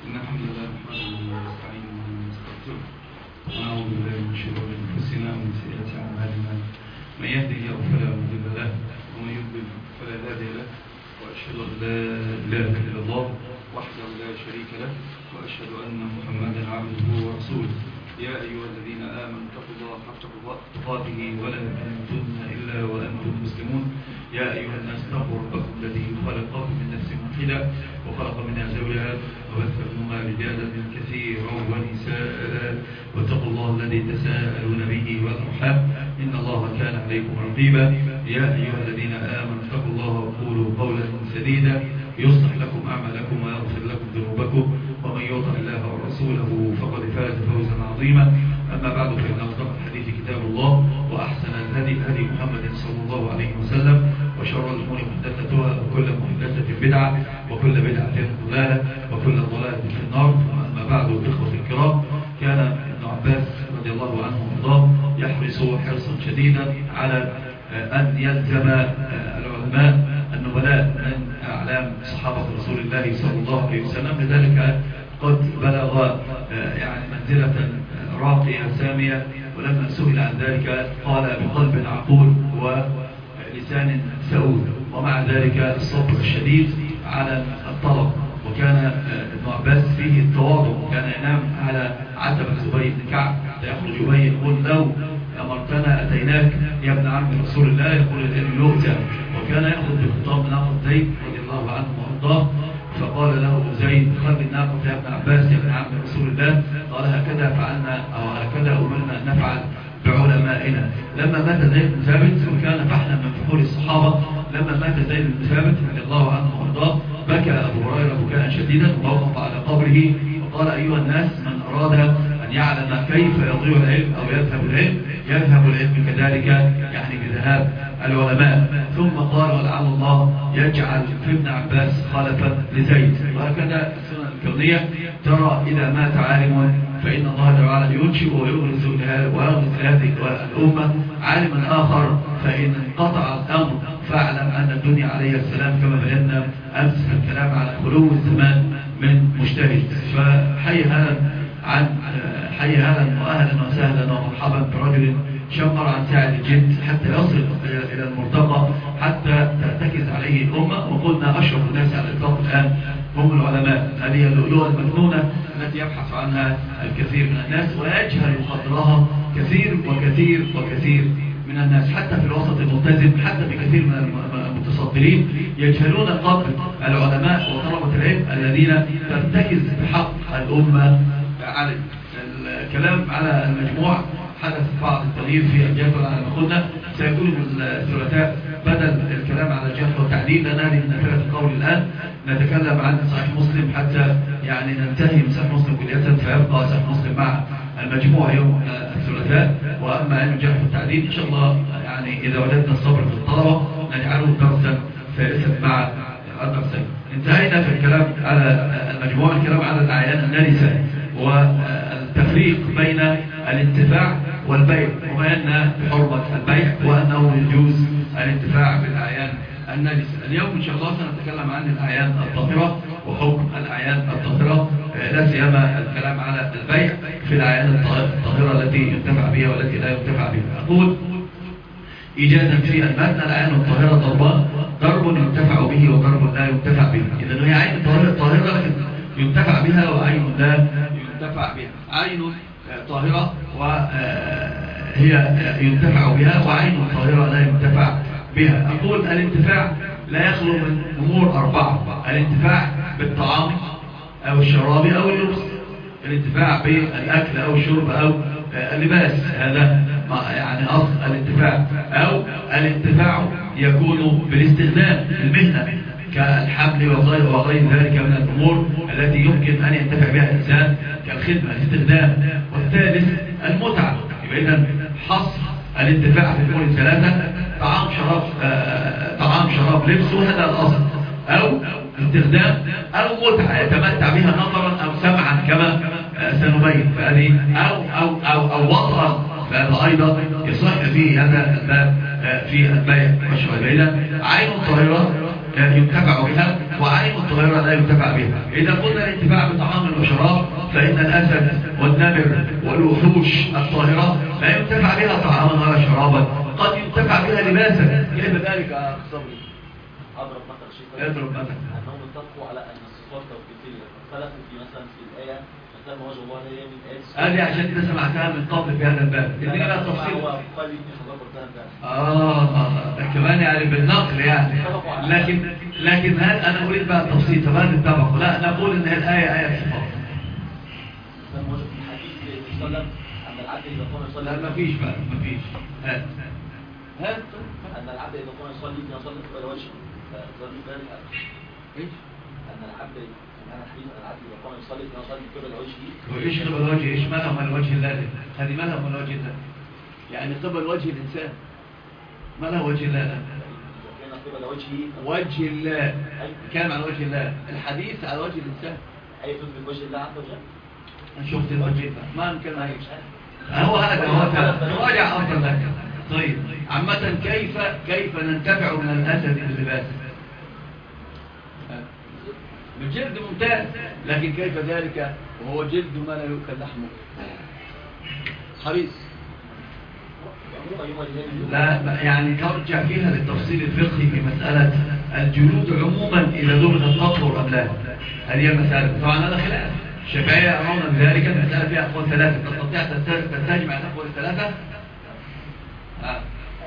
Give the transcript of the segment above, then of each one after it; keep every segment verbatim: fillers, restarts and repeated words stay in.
إن الحمد لله نحمده ونستعينه ونستغفره ونعوذ بالله من شرور أنفسنا ومن سيئات أعمالنا من يهده الله فلا مضل له ومن يضلل فلا هادي له وأشهد أن لا إله إلا الله وحده لا شريك له وأشهد أن محمدا عبده ورسوله يا أيها الذين آمنوا اتقوا الله حق تقاته ولا تموتن إلا وأنتم مسلمون يا أيها الناس اتقوا ربكم الذي خلقكم من نفس واحدة وخلق منها زوجها وبث منهما رجالا كثيرا ونساء واتقوا الله الذي تساءلون به والأرحام إن الله كان عليكم رقيبا يا أيها الذين آمنوا اتقوا الله وقولوا قولا سديدا يصلح لكم أعمالكم ويغفر لكم ذنوبكم ومن يطع الله ورسوله فقد فاز فوزا عظيما. أما بعد فإن أصدق الحديث كتاب الله وأحسن الهدي هدي محمد صلى الله عليه وسلم وشر الأمور محدثاتها وكل محدثة بدعة وكل بدعة ضلالة وكل ضلالة في النار. أما بعد الإخوة الكرام، كان ابن عباس رضي الله عنه وارضاه يحرص حرصا شديدا على أن يلزم العلماء النبلاء من أعلام صحابة رسول الله صلى الله عليه وسلم، لذلك قد بلغ يعني منزلة راقية سامية، ولما سئل عن ذلك قال بقلب عقول ولسان سؤول، ومع ذلك الصبر الشديد على الطلب. وكان ابن عباس فيه التواضع، كان ينام على عتبة أبي بن كعب فيخرج أبي يقول لو أمرتنا أتيناك يا ابن عم رسول الله، يقول العلم يؤتى. وكان يأخذ بخطام ناقة زيد رضي الله عنه وارضاه، فقال له زيد خذ الناقة يا ابن عباس يا ابن عم رسول الله، قال هكذا فعلنا أو هكذا أمرنا أن نفعل بعلمائنا. لما مات زيد بن ثابت، وكان فحلا من فحول الصحابة، لما مات زيد بن ثابت رضي الله عنه وارضاه بكى أبو هريرة بكاء شديدا ووقف على قبره وقال أيها الناس، من أراد أن يعلم كيف يضيع العلم أو يذهب العلم يذهب العلم كذلك، يعني بذهاب العلماء. ثم قال ولعل الله يجعل في ابن عباس خلفا لزيد. وهكذا السنة الكونية ترى إذا مات عالم فإن الله تعالى ينشئ ويغرس لهذه الأمة عالما آخر، فإن انقطع الأمر فاعلم أن الدنيا عليه السلام كما بينا أمس في الكلام على خلو الزمان من مجتهد. فحي هذا عن حي هذا وأهلا وسهلا ومرحبا برجل شمر عن ساعد الجد حتى يصل إلى المرتقى حتى ترتكز عليه الأمة. وقلنا أشرف الناس على الإطلاق الآن هم العلماء، هذه اللؤلؤة المكنونة التي يبحث عنها الكثير من الناس ويجهل قدرها كثير وكثير وكثير من الناس، حتى في الوسط الملتزم، حتى في كثير من المتصدرين يجهلون قدر العلماء وطلبة العلم الذين ترتكز بحق الأمة عليه. الكلام على المجموع حدث بعض التغيير في الجدول على ما قلنا، سيكون الثلاثاء بدل الكلام على الجرح والتعديل، لأن هذه نافلة القول الآن نتكلم عن صحيح مسلم حتى يعني ننتهي من صحيح مسلم كلية، فيبقى صحيح مسلم مع المجموع يوم الثلاثاء. وأما علم الجرح والتعديل إن شاء الله يعني إذا وجدنا الصبر في الطلبة نجعله درسا ثالثا مع الدرسين. انتهينا في الكلام على المجموع، الكلام على الأعيان النارسة والتفريق بين الانتفاع والبيع، وبينا بحرمة البيع وأنه يجوز الانتفاع بالأعيان النارسة. اليوم إن شاء الله سنتكلم عن الأعيان الطاهرة وحكم الأعيان الطاهرة، لا سيما الكلام على البيع في الأعيان الطاهرة التي ينتفع بها والتي لا ينتفع بها. أقول إيجادا في المتن الأعيان الطاهرة ضربان، ضرب ينتفع به وضرب لا ينتفع به. إذن هي عين طاهرة لكن ينتفع بها وعين لا ينتفع بها. عين طاهرة وهي ينتفع بها وعين طاهرة لا ينتفع بها. أقول الانتفاع لا يخلو من أمور أربعة: الانتفاع بالطعام أو الشراب أو اللبس، الانتفاع بالأكل أو الشرب أو اللباس، هذا يعني أصل الانتفاع. أو الانتفاع يكون بالاستخدام المهنة كالحمل وغير ذلك من الأمور التي يمكن أن ينتفع بها الإنسان كالخدمة الاستخدام. والثالث المتعة. يبقى إذن حصر الانتفاع في الأمور الثلاثة: طعام شراب آه طعام شراب لبس، وهذا الأصل، أو استخدام أو متعة يتمتع بها نظرا أو سمعا كما آه سنبين، فهذه أو أو أو أو وطئا، فهذا أيضا يصح فيه هذا الباب آه في البيع والشراء. إذن عين طاهرة ينتفع بها وعين الطاهرة لا ينتفع بها. إذا قلنا الانتفاع بطعام الأسد والنمر والوحوش الطاهرة لا ينتفع بها طعاما ولا شرابا، قد ينتفع بها لباسا. كيف ذلك يا صبري؟ اضرب مثلا شيء اضرب مثلا انهم اتفقوا على ان الصفات توقيفيه، اختلفوا في مثلا في الايه مثلا ما وجه الله هي من ايات هذه عشان انت سمعتها من قبل في هذا الباب. اديني بقى التفصيل. هو قال لي حضرتك اه ده كمان يعني بالنقل يعني، لكن لكن هل انا اريد بقى التفصيل؟ طب هل اتفقوا؟ لا نقول ان الايه ايه صفات. مثلا ما وجه في الحديث النبي صلى الله عليه وسلم ان العبد اذا قام يصلي، لا مفيش بقى مفيش. هات هات ان العبد اذا قام يصلي يصلي قبل وجهه، فظن ذلك ايش؟ ان العبد أنا الحديث أن العبد إذا قام يصلي يصلي قبل وجهه. وإيش قبل وجهه؟ إيش مالها من وجه الله؟ هذه مالها من وجه الله؟ يعني قبل وجه الإنسان مالها وجه الله؟ كان قبل وجهه وجه الله كان على وجه الله، الحديث على وجه الإنسان. أي تثبت وجه الله عز وجل؟ أنا شفت الوجه الله ما يمكن أن هو هذا هو راجع أفضل لك. طيب عامة كيف كيف ننتفع من الأسد باللباس؟ بالجلد ممتاز، لكن كيف ذلك وهو جلد ما لا يؤكل لحمه؟ حريص. لا يعني ترجع فيها للتفصيل الفقهي في مسألة الجلود عموما إذا دبغت تطهر أم لا. هذه المسألة طبعا هذا خلاف. الشافعية يرون بذلك المسألة فيها أقوال ثلاثة، تستطيع تستجمع الأقوال الثلاثة. آه.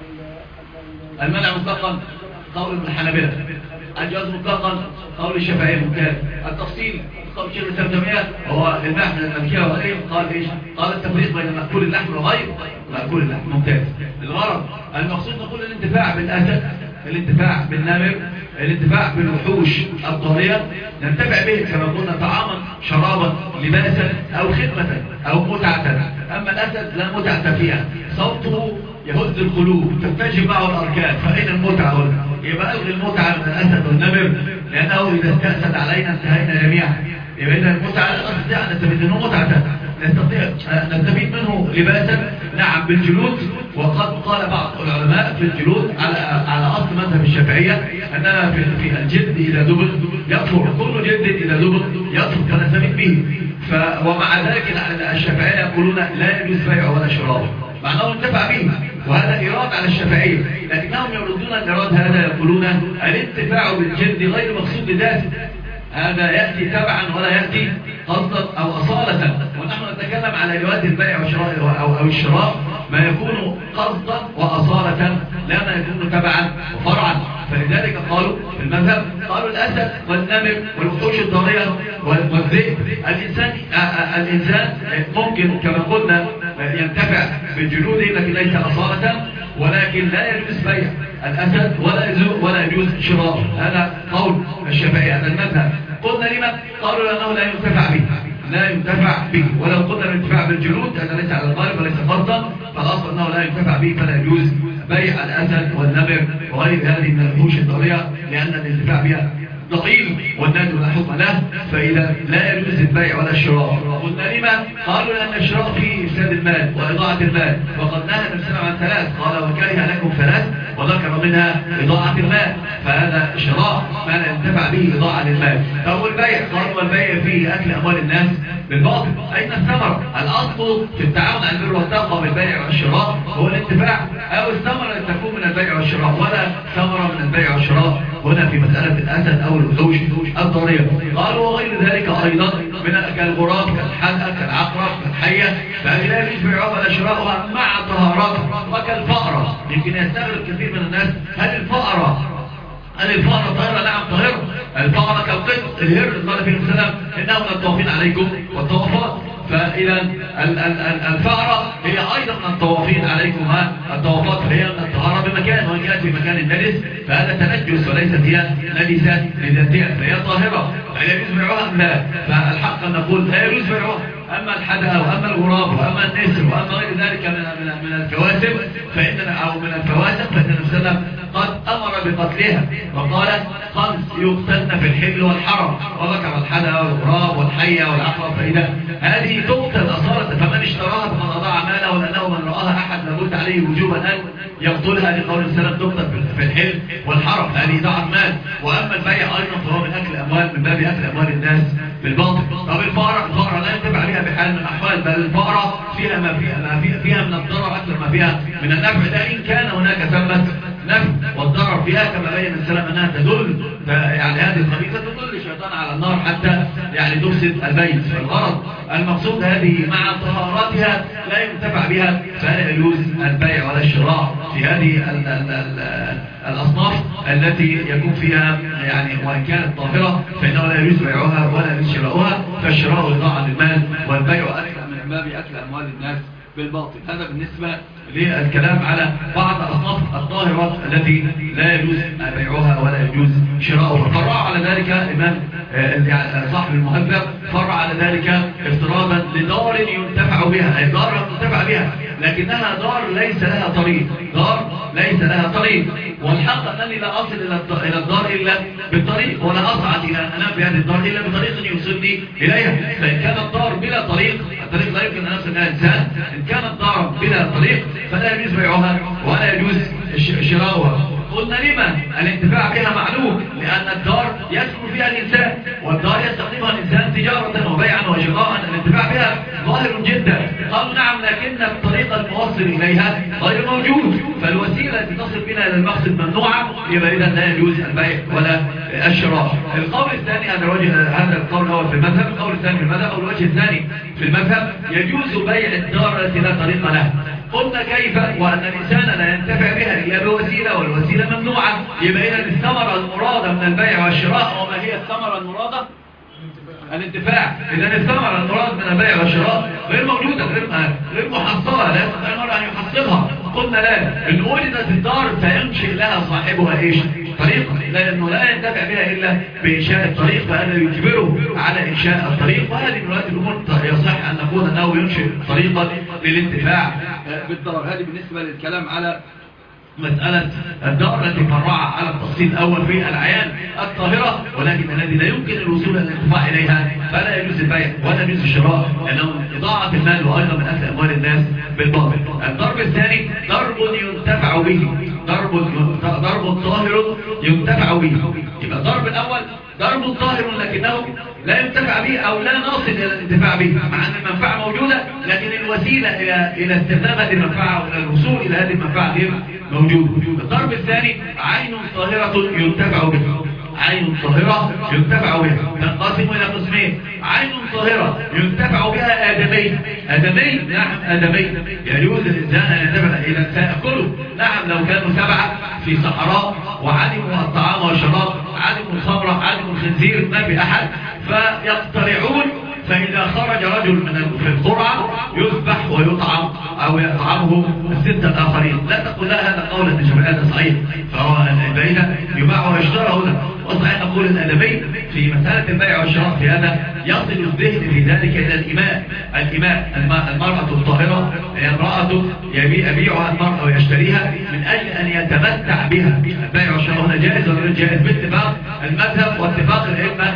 المنع مطلقا قول ابن الحنابلة، الجواز مطلقا قول الشافعية ممتاز. التفصيل قول الشيخ الإسلام تيمية هو الماء من الملكية وغيره، قال ايش؟ قال التفريق بين مأكول اللحم وغير مأكول اللحم ممتاز. الغرض المقصود نقول الانتفاع بالأسد، الانتفاع بالنمر، الانتفاع بالوحوش الطاهرة ننتفع به كما قلنا طعاما شرابا لباسا أو خدمة أو متعة. أما الأسد لا متعة فيها، صوته يهز القلوب تفتجر معه الأركان، فأين المتعة هنا؟ يبقى ألغي المتعة من الأسد والنمر، لأنه إذا استأسد علينا انتهينا جميعا. يبقى إذا المتعة لا نستطيع أن نستفيد منه متعة، نستطيع نستفيد منه لباسا نعم بالجلود. وقد قال بعض العلماء في الجلود على على أصل مذهب الشافعية أنها في, في الجلد إذا دبغ يطهر، كل جلد إذا دبغ يطهر فنستفيد به. ف ومع ذلك الشافعية يقولون لا يجوز بيع ولا شراء، معناه انتفع به، وهذا إيراد على الشافعية. لكنهم يردون الإيراد هذا يقولون الانتفاع بالجلد غير مقصود لذاته، هذا يأتي تبعا ولا يأتي قصدا أو أصالة. ونحن نتكلم على جواز البيع والشراء أو, أو الشراء ما يكون قصدا وأصالة لا ما يكون تبعا وفرعا. فلذلك قالوا في المذهب قالوا الأسد والنمر والوحوش الضارية والذئب. الإنسان الإنسان ممكن كما قلنا ينتفع بالجلود لكن ليس أصالة، ولكن لا يجوز بيع الأسد ولا يجوز ولا يجوز شراء. هذا قول الشافعية، هذا المذهب. قلنا لما؟ قالوا لأنه لا ينتفع به، لا ينتفع به. ولو قلنا الانتفاع بالجلود هذا ليس على الغالب وليس فرضا، فالأصل أنه لا ينتفع به، فلا يجوز بيع الأسد والنمر وغير هذه من الوحوش الضارية، لأن الانتفاع بها ضئيل والناس لا حكم له، فإذا لا يجوز البيع ولا الشراء. قلنا لما؟ قالوا لأن الشراء فيه إفساد المال وإضاعة المال، وقد نهى النبي صلى الله عليه وسلم عن ثلاث، قال وكره لكم ثلاث وذكر منها إضاعة المال، فهذا شراء ما لا ينتفع به إضاعة للمال. فهو البيع قالوا والبيع فيه أكل أموال الناس بالباطل. أين الثمرة؟ الأصل في التعاون على البر والتقوى بالبيع والشراء هو الانتفاع، أو الثمرة التي تكون من البيع والشراء، ولا ثمرة من البيع والشراء هنا في مسألة الأسد أو الوحوش الضارية. قالوا وغير ذلك أيضا من كالغراب كالحلقة كالعقرب كالحية، فهذه لا يجوز بيعها ولا شراؤها مع طهاراتها. وكالفأرة يمكن يستغرب كثير من الناس، هل الفأرة هل الفأرة طاهرة؟ نعم طاهرة. الفأرة كالقط الهر قال في السلام إنهم للطوافين عليكم والطوافات. فإذا الفأرة هي أيضا من الطوافين عليكم الطوافات، فهي من الطهارة بمكان، وإن كانت في مكان النجس فهذا تنجس وليست هي نجسة لذاتها، فهي طاهرة. فلا يجوز بيعها أم لا؟ فالحق أن نقول لا يجوز بيعها. أما الحدقة وأما الغراب وأما النسر وأما غير ذلك من من من الكواسب فإننا أو من الفواسق فإن النبي صلى الله عليه وسلم قد أمر بقتلها وقال خمس يقتلن في الحل والحرم، وذكر الحدقة والغراب والحية والعقرب. فإذا هذه تقتل أصالة، فمن اشتراها فقد أضاع ماله، لأنه من رآها أحد لابد عليه وجوبا أن يقتلها لقول السلام تقتل في الحل والحرم، هذه ضاعت مال. وأما البيع أيضا فهو من أكل أموال، من باب أكل أموال الناس بالباطل. طب الفأرة الفأرة لا ينتفع بها بها بحال من الأحوال، بل البقرة فيها ما فيها, ما فيها, فيها من الضرر أكثر ما فيها من النفع، ده إن كان هناك ثمة نفع، والضرر فيها كما بين السلام أنها تدل، يعني هذه الخبيثة تدل الشيطان على النار حتى يعني تفسد البيت. فالغرض المقصود هذه مع طهاراتها لا ينتفع بها، فلا يجوز البيع ولا الشراء في هذه ال ال ال الأصناف التي يكون فيها يعني وإن كانت طاهرة فإنه لا يجوز بيعها ولا يجوز شراؤها، فالشراء إضاعة للمال والبيع أكل من باب أكل أموال الناس بالباطل. هذا بالنسبة للكلام على بعض الأصناف الطاهرة التي لا يجوز بيعها ولا يجوز شراؤها. فرع على ذلك الإمام صاحب المهذب، فرع على ذلك افتراضا لدار ينتفع بها، أي دار ينتفع بها لكنها دار ليس لها طريق، دار ليس لها طريق، والحق أنني لا أصل إلى الدار إلا بالطريق، ولا أصعد إلى أن أنام بهذه الدار إلا بطريق يوصلني إليها. فإن كانت الدار بلا طريق، الطريق لا يمكن أن يصل إلى الإنسان، إن كانت دار بلا طريق فلا يجوز بيعها ولا يجوز شراؤها. قلنا لما الانتفاع بها معلوم، لأن الدار يسكن فيها الإنسان، والدار يستخدمها الإنسان تجارة وبيعا وشراء، الانتفاع بها ظاهر جدا. قالوا نعم، لكن الطريق الموصل إليها غير موجود، فالوسيلة التي تصل بنا إلى المقصد ممنوعة، يبقى إذا لا يجوز البيع ولا الشراء. القول الثاني، هذا الوجه، هذا القول الأول في المذهب. القول الثاني في المذهب أو الوجه الثاني في المذهب، يجوز بيع الدار التي لا طريق لها. قلنا كيف؟ وأن الإنسان لا ينتفع بها إلا بوسيلة، والوسيلة ممنوعة، يبقى إذا الثمرة المرادة من البيع والشراء، وما هي الثمرة المرادة؟ الانتفاع. إذا الثمرة المراد من البيع والشراء غير موجودة، غير غير محصلة، لا يستطيع المرء أن يحصلها. قلنا لا، إن وجدت الدار فينشئ لها صاحبها إيش؟ طريقة، لأنه لا ينتفع بها إلا بإنشاء الطريق، فهذا يجبره على إنشاء الطريق. وهذه من هذه الأمور يصح أن نقول أنه ينشئ طريقة للانتفاع بالدار. هذه بالنسبة للكلام على مسألة الدار التي فرع على التفصيل الأول في العيان الطاهرة، ولكن الذي لا يمكن الوصول إلى الانتفاع إليها فلا يجوز البيع ولا يجوز الشراء، لأنه إضاعة المال وأيضا من أكل أموال الناس بالباطل. الضرب الثاني ضرب ينتفع به، ضرب ضرب طاهر ينتفع به. يبقى الضرب الأول ضرب طاهر لكنه لا ينتفع به أو لا نصل إلى الانتفاع به، مع أن المنفعة موجودة لكن الوسيلة إلى إلى استخدام هذه المنفعة وإلى الوصول إلى هذه المنفعة غير موجود. الضرب الثاني عين طاهرة ينتفع بها، عين طاهرة ينتفع بها تنقسم إلى قسمين: عين طاهرة ينتفع بها آدمي، آدمي نعم آدمي يجوز الإنسان أن ينتفع إلى سيأكله، نعم لو كانوا سبعة في صحراء وعلموا الطعام والشراب، علموا الخمرة، علموا الخنزير، ما في أحد، فيقترعون، فإذا خرج رجل من في القرعة يذبح ويطعم أو يطعمه الستة الآخرين. لا تقول لا هذا قولا لجمعيات صحيح، فهو البينة يباع ويشترى هنا. وصحيح نقول الأدبي في مسألة البيع والشراء في هذا يصل الذهن في ذلك إلى الإماء. الإماء المرأة الطاهرة هي امرأة يبيعها المرأة ويشتريها من أجل أن يتمتع بها. البيع والشراء هنا جائز ولا جائز باتفاق المذهب واتفاق الأئمة،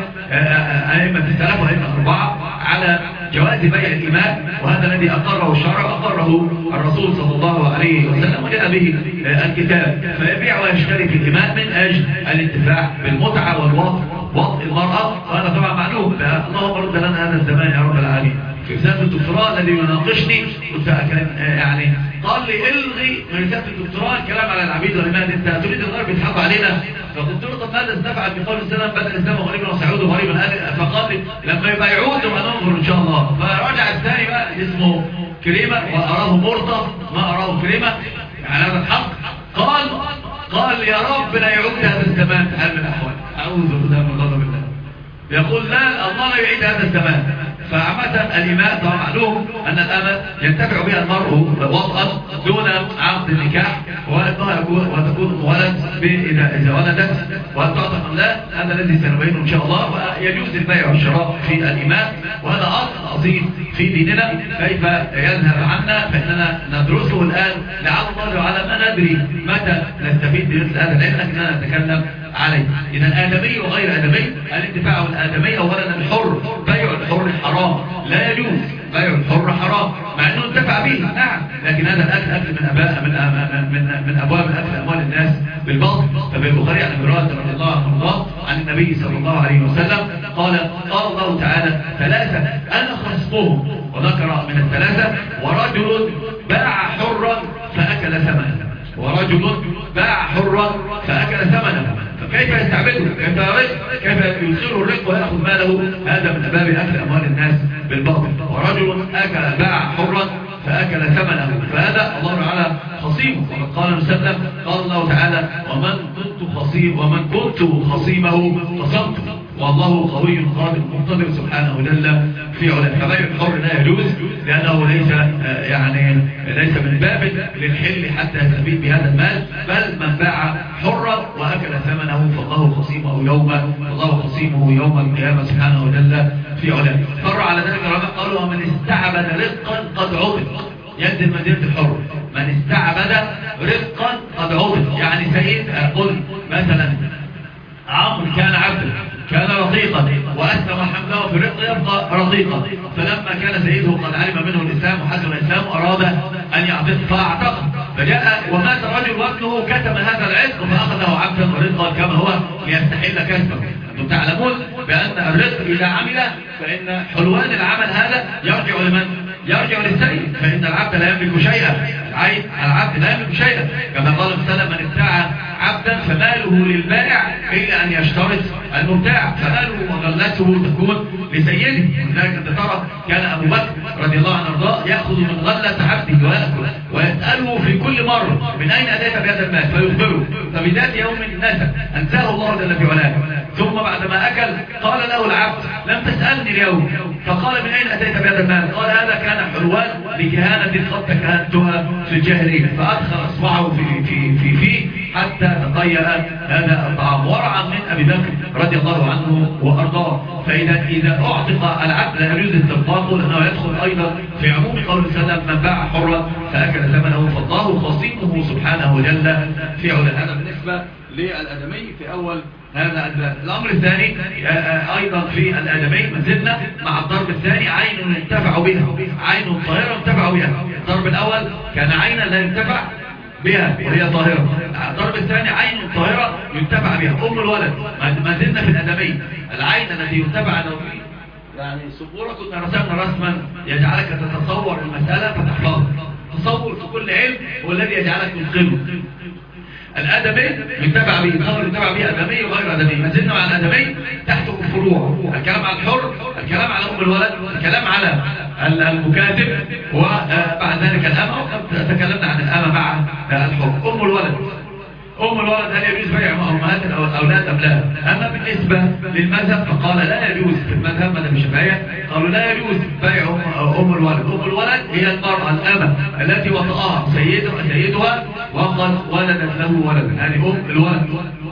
أئمة السلف وأئمة الأربعة على جواز بيع الإماء، وهذا الذي أقره الشرع وأقره الرسول صلى الله عليه وسلم وجاء به الكتاب. فيبيع ويشتري في الإماء من أجل الانتفاع بالمتعة والوطء وطء المرأة، وهذا طبعا معلوم. اللهم رد لنا هذا الزمان يا رب العالمين. في رسالة الدكتوراه الذي يناقشني كنت يعني قال لي الغي من رسالة الدكتوراه الكلام على العبيد والإماء، انت تريد الغرب يضحكوا علينا. فقلت له طب ماذا استفعل بقول السلام بدل الإسلام غريبا وسعود غريبا؟ فقال لي لما يبيعون ما ننظر إن شاء الله. فرجع الثاني بقى اسمه كريمة وأراه مرضى ما أراه كريمة على هذا الحق، قال قال يا رب لا يعود هذا الزمان في حال من الأحوال. أعوذ بالله من غضب الله. يقول لا الله لا يعيد هذا الزمان. فعامة الإماء طبعا معلوم أن الأمة ينتفع بها المرء وطئا دون عقد النكاح، وتكون ولد إذا ولدت وتعتق أم لا، هذا الذي سنبينه إن شاء الله. ويجوز البيع والشراء في الإماء، وهذا أصل عظيم في ديننا كيف يذهب عنا، فإننا ندرسه الآن لعل الله وعلى ما ندري متى نستفيد بمثل هذا العلم، لكننا نتكلم عليه. إذا الآدمي وغير آدمي، الانتفاع بالآدمي أولا الحر، بيع الحر حرام لا يجوز، بيع الحر حرام مع أنه انتفع به نعم، لكن هذا الأكل أكل من أباء من من من أبواب الأكل أموال الناس بالباطل. ففي البخاري عن ابي هريرة رضي الله عنه عن النبي صلى الله عليه وسلم قال قال الله تعالى ثلاثة أنا خصمهم، وذكر من الثلاثة ورجل باع حرا فأكل ثمنه، ورجل باع حرا فأكل ثمنه. فكيف يستعبده؟ كيف كيف يدخله الرق ويأخذ ماله؟ هذا من أبواب أكل أموال الناس بالباطل. ورجل أكل باع حرا فأكل ثمنه، فهذا الله تعالى خصيمه. وقال النبي صلى الله عليه وسلم قال الله تعالى ومن كنت خصيم ومن كنت خصيمه خصمته، والله قوي قادر مقتدر سبحانه جل في علاه. فبيع الحر لا يجوز لأنه ليس يعني ليس من باب للحل حتى يستفيد بهذا المال، بل من باع حرا وأكل ثمنه فالله خصيمه يوم الله خصيمه يوم القيامة سبحانه جل في علاه. فر على ذلك العلماء قالوا ومن استعبد رقا قد عقد، يد المدينة الحر من استعبد رقا قد عقد، يعني سيد قل مثلا عمرو كان عبدا كان رقيقا وأسلم حمله في الرق يبقى رقيقا، فلما كان سيده قد علم منه الإسلام وحسن الإسلام أراد أن يعتق فاعتقه، فجاء ومات رجل وابنه كتم هذا العتق فأخذه عبدا ورقا كما هو ليستحل كسبه. أنتم تعلمون بأن الرق إذا عمل فإن حلوان العمل هذا يرجع لمن؟ يرجع للسيد، فإن العبد لا يملك شيئا، العيب العبد لا يملك شيئا، كما قال السلام من ابتاع عبدا فماله للبائع إلا أن يشترط المبتاع، فماله وغلته تكون لسيده. ولذلك أنت ترى كان أبو بكر رضي الله عنه وارضاه يأخذ من غلة عبده ويأكل ويسأله في كل مرة من أين أتيت بهذا المال فيخبره، فبذات يوم نسى أنساه الله جل في علاه، ثم بعدما أكل قال له العبد لم تسألني اليوم، فقال من أين أتيت بهذا المال؟ قال هذا كان حلوان لكهانة قد تكهنتها في الجاهلية، فأدخل أصبعه في في في فيه حتى تقيأ هذا الطعام. ورعا من أبي بكر رضي الله عنه وأرضاه. فإذا إذا أعتق العبد لا يجوز استنباطه لأنه يدخل أيضا في عموم قول السلام من باع حرا فأكل ثمنه فالله خصيمه سبحانه وجل في علاه. هذا بالنسبة للآدمي في أول هذا الباب. الأمر الثاني أيضا في الآدمي ما زلنا مع الضرب الثاني عين ينتفع بها، عين طاهرة ينتفع بها. الضرب الأول كان عينا لا ينتفع بها وهي طاهرة، الضرب الثاني عين طاهرة ينتفع بها. أم الولد ما زلنا في الآدمي، العين التي ينتفع بها يعني سبورة كنا رسمنا رسما يجعلك تتصور المسألة فتحفظها. تصور في كل علم هو الذي يجعلك تتقنه. الآدمي يتبع به، الأمر يتبع به آدمي وغير آدمي. ما زلنا مع الآدمي تحته الفروع، الكلام على الحر، الكلام على أم الولد، الكلام على المكاتب، وبعد ذلك الأمة، وقد تكلمنا عن الأمة مع الحر. أم الولد أم الولد هل يجوز بيع أمهات الأولاد أم لا؟ أما بالنسبة للمذهب فقال لا يجوز، في المذهب مذهب الشافعية قالوا لا يجوز بيع أم الولد. أم الولد هي المرأة الأمة التي وطأها سيدها وقد ولدت له ولد، يعني أم الولد.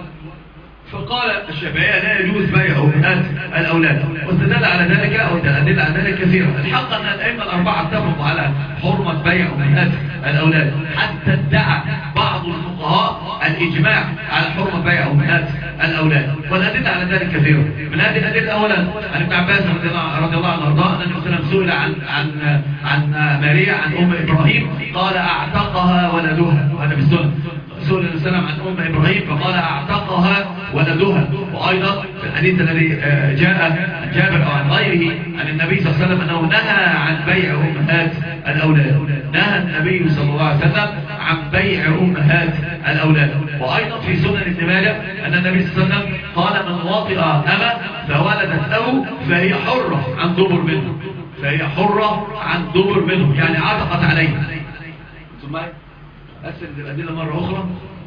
فقال الشافعية لا يجوز بيع أمهات الأولاد، واستدل على ذلك أو الأدلة على ذلك كثيرة. الحق أن الأئمة الأربعة اتفقوا على حرمة بيع أمهات الأولاد، حتى ادعى بعض الفقهاء الإجماع على حرمة بيع أمهات الأولاد، والأدلة على ذلك كثيرة. من هذه الأدلة أولا عن ابن عباس رضي الله عنه وارضاه أن النبي صلى الله عليه وسلم سئل عن عن عن ماريا عن أم إبراهيم قال أعتقها ولدها، وهذا بالسنة. سئل النبي صلى الله عليه وسلم عن أم إبراهيم فقال أعتقها ولدها. وأيضا في الحديث الذي جاء عن جابر أو عن غيره عن النبي صلى الله عليه وسلم أنه نهى عن بيع أمهات الأولاد، نهى النبي صلى الله عليه وسلم عن بيع أمهات الأولاد. وأيضا في سنن ابن ماجه أن النبي صلى الله عليه وسلم قال من وطئ أمة فولدت له فهي حرة عن دبر منه، فهي حرة عن دبر منه، يعني عتقت عليه. ثم أسند الأدلة مرة أخرى.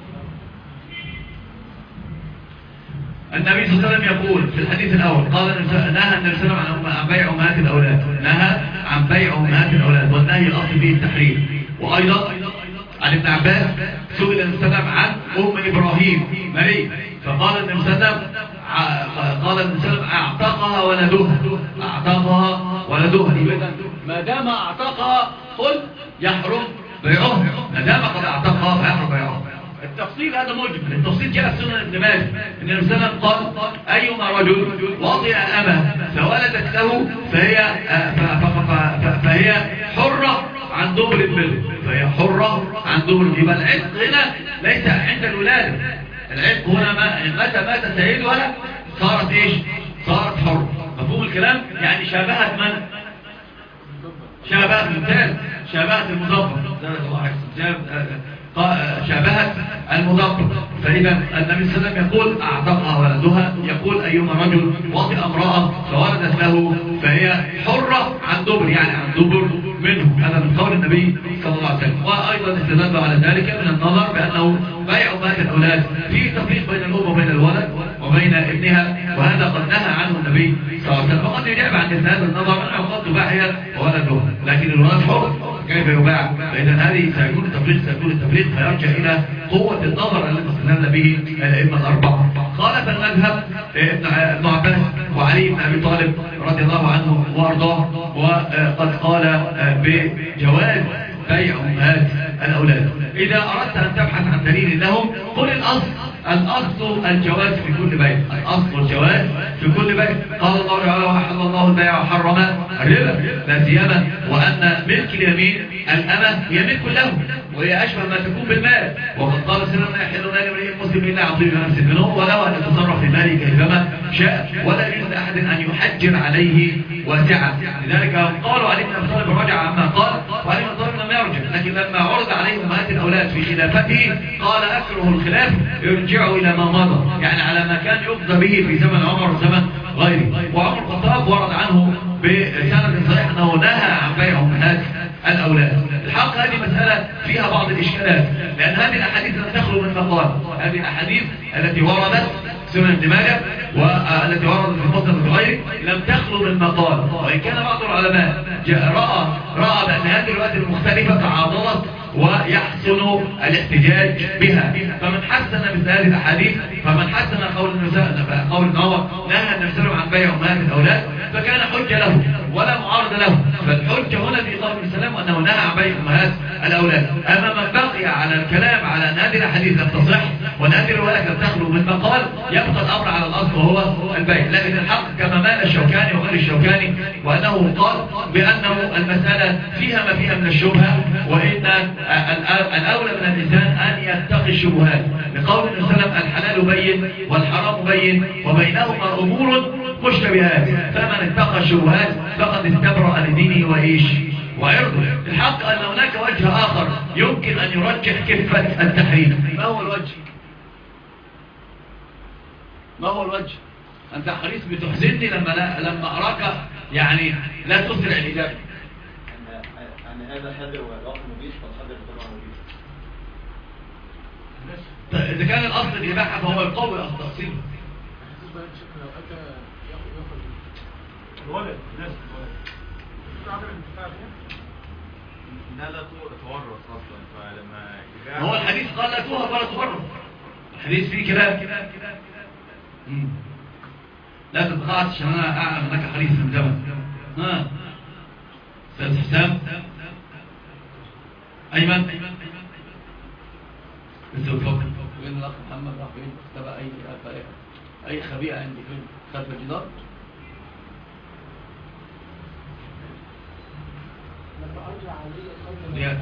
النبي صلى الله عليه وسلم يقول في الحديث الأول قال نهى النبي صلى الله عليه وسلم عن بيع أمهات الأولاد، نهى عن بيع أمهات الأولاد، والنهي الأصل به التحريم. وأيضا عن ابن عباس سئل النبي صلى الله عليه وسلم عن أم إبراهيم مريم فقال النبي صلى الله عليه وسلم قال النبي صلى الله عليه وسلم أعتقها ولدها، أعتقها ولدها. ما دام أعتقها قل يحرم بيعها، ما دام قد أعتقها فيحرم بيعها. التفصيل هذا مجمل. التفصيل جاء في سنن ابن ماجه ان النبي صلى الله عليه وسلم قال ايما رجل وطئ امه فولدت له فهي فهي حره عن دبر البر، فهي حره عن دبر. يبقى العتق هنا ليس عند الولاده، العتق هنا ما متى مات سيدها صارت ايش؟ صارت حره. مفهوم الكلام؟ يعني شابهت من؟ شابهت ممتاز، شابهت المدبر، شابهت المدبر. فإذا النبي صلى الله عليه وسلم يقول اعتقها ولدها، يقول ايما رجل وطئ امرأة فولدت له فهي حرة عن دبر، يعني عن دبر منه. هذا من قول النبي صلى الله عليه وسلم. وايضا استدل على ذلك من النظر بانه بيع امهات الاولاد في تفريق بين الام وبين الولد وبين ابنها، وهذا قد نهى عنه النبي صلى الله عليه وسلم. وقد يجاب عن هذا النظر انه قد تباع هي وولدها، لكن الولد حر كيف يباع؟ فاذا هذه سيكون التفريق سيكون التفريق فيرجع الى قوه النظر التي استدل به الائمه الاربعه. خالف المذهب ابن عباس وعلي بن ابي طالب رضي الله عنه وارضاه، وقد قال بجواز بيع امهات الاولاد. اذا اردت ان تبحث عن دليل لهم قل الاصل الاصل الجواز في كل بيع، الاصل الجواز في كل بيع. قال الله تعالى واحل الله البيع وحرم الربا، لا سيما وان ملك اليمين الامه هي ملك له وهي اشبه ما تكون بالمال. وقد قال سنة لا يحل مال امرئ مسلم الا عن طيب نفس منه وله ان يتصرف في ماله كيفما شاء ولا يجوز لاحد ان يحجر عليه واسعه. لذلك قالوا علي بن ابي طالب رجع عما قال، وعلي بن ابي طالب لم يرجع، لكن لما عرض عليه امهات الاولاد في خلافته قال اكره الخلاف يرجع الى ما مضى، يعني على ما كان يقضى به في زمن عمر وزمن غيره. وعمر الخطاب ورد عنه بسند صحيح انه نهى عن بيع امهات الاولاد. الحق هذه مساله فيها بعض الاشكالات، لان هذه الاحاديث لم تخلو من مقال. هذه الاحاديث التي وردت سنن ابن ماجه والتي وردت في المسند وغيره لم تخلو من مقال، وان كان بعض العلماء راى راى بان هذه الروايات المختلفه تعاضدت ويحسن الاحتجاج بها. فمن حسن مثل هذه الاحاديث فمن حسن قول النساء قول ان هو نهى النبي صلى الله عليه وسلم عن بيع امهات الاولاد فكان حجه له ولا معارضه له. فالحجه هنا في قول النبي صلى الله عليه وسلم انه نهى عن بيع امهات الاولاد. اما من بقي على الكلام على ان هذه الاحاديث لم تصح وان هذه الروايات لم تخلو من مقال يبقى الامر على الاصل وهو البيع. لكن الحق كما مال الشوكاني وغير الشوكاني وانه قال بانه المساله فيها ما فيها من الشبهه، وان الاولى من الانسان ان يتقي الشبهات، لقول النبي صلى الله عليه وسلم الحلال بين والحرام بين وبينهما امور مشتبهات، فمن اتقى الشبهات فقد استبرأ لدينه وايش وعرضه. الحق ان هناك وجه اخر يمكن ان يرجح كفة التحريم. ما هو الوجه؟ ما هو الوجه؟ انت حريص بتحزنني لما لا لما اراك يعني لا تسرع الاجابه. ان هذا حذر والواقع مبيش فالحذر طبعا مبيش. اذا كان الاصل الاباحه فهو القول التأصيل. لو اتى ياخذ الولد ناس الولد لا لا تورث اصلا، فلما هو الحديث قال لا توهب ولا تورث، الحديث فيه كلام. لا تتقاعد عشان انا اعلم انك حديث من زمن. ها استاذ حسام ايمن لسه بفكر وين الاخ محمد راح فين؟ تبع اي اي خبيئه عندي فين؟ خلف الجدار. ليات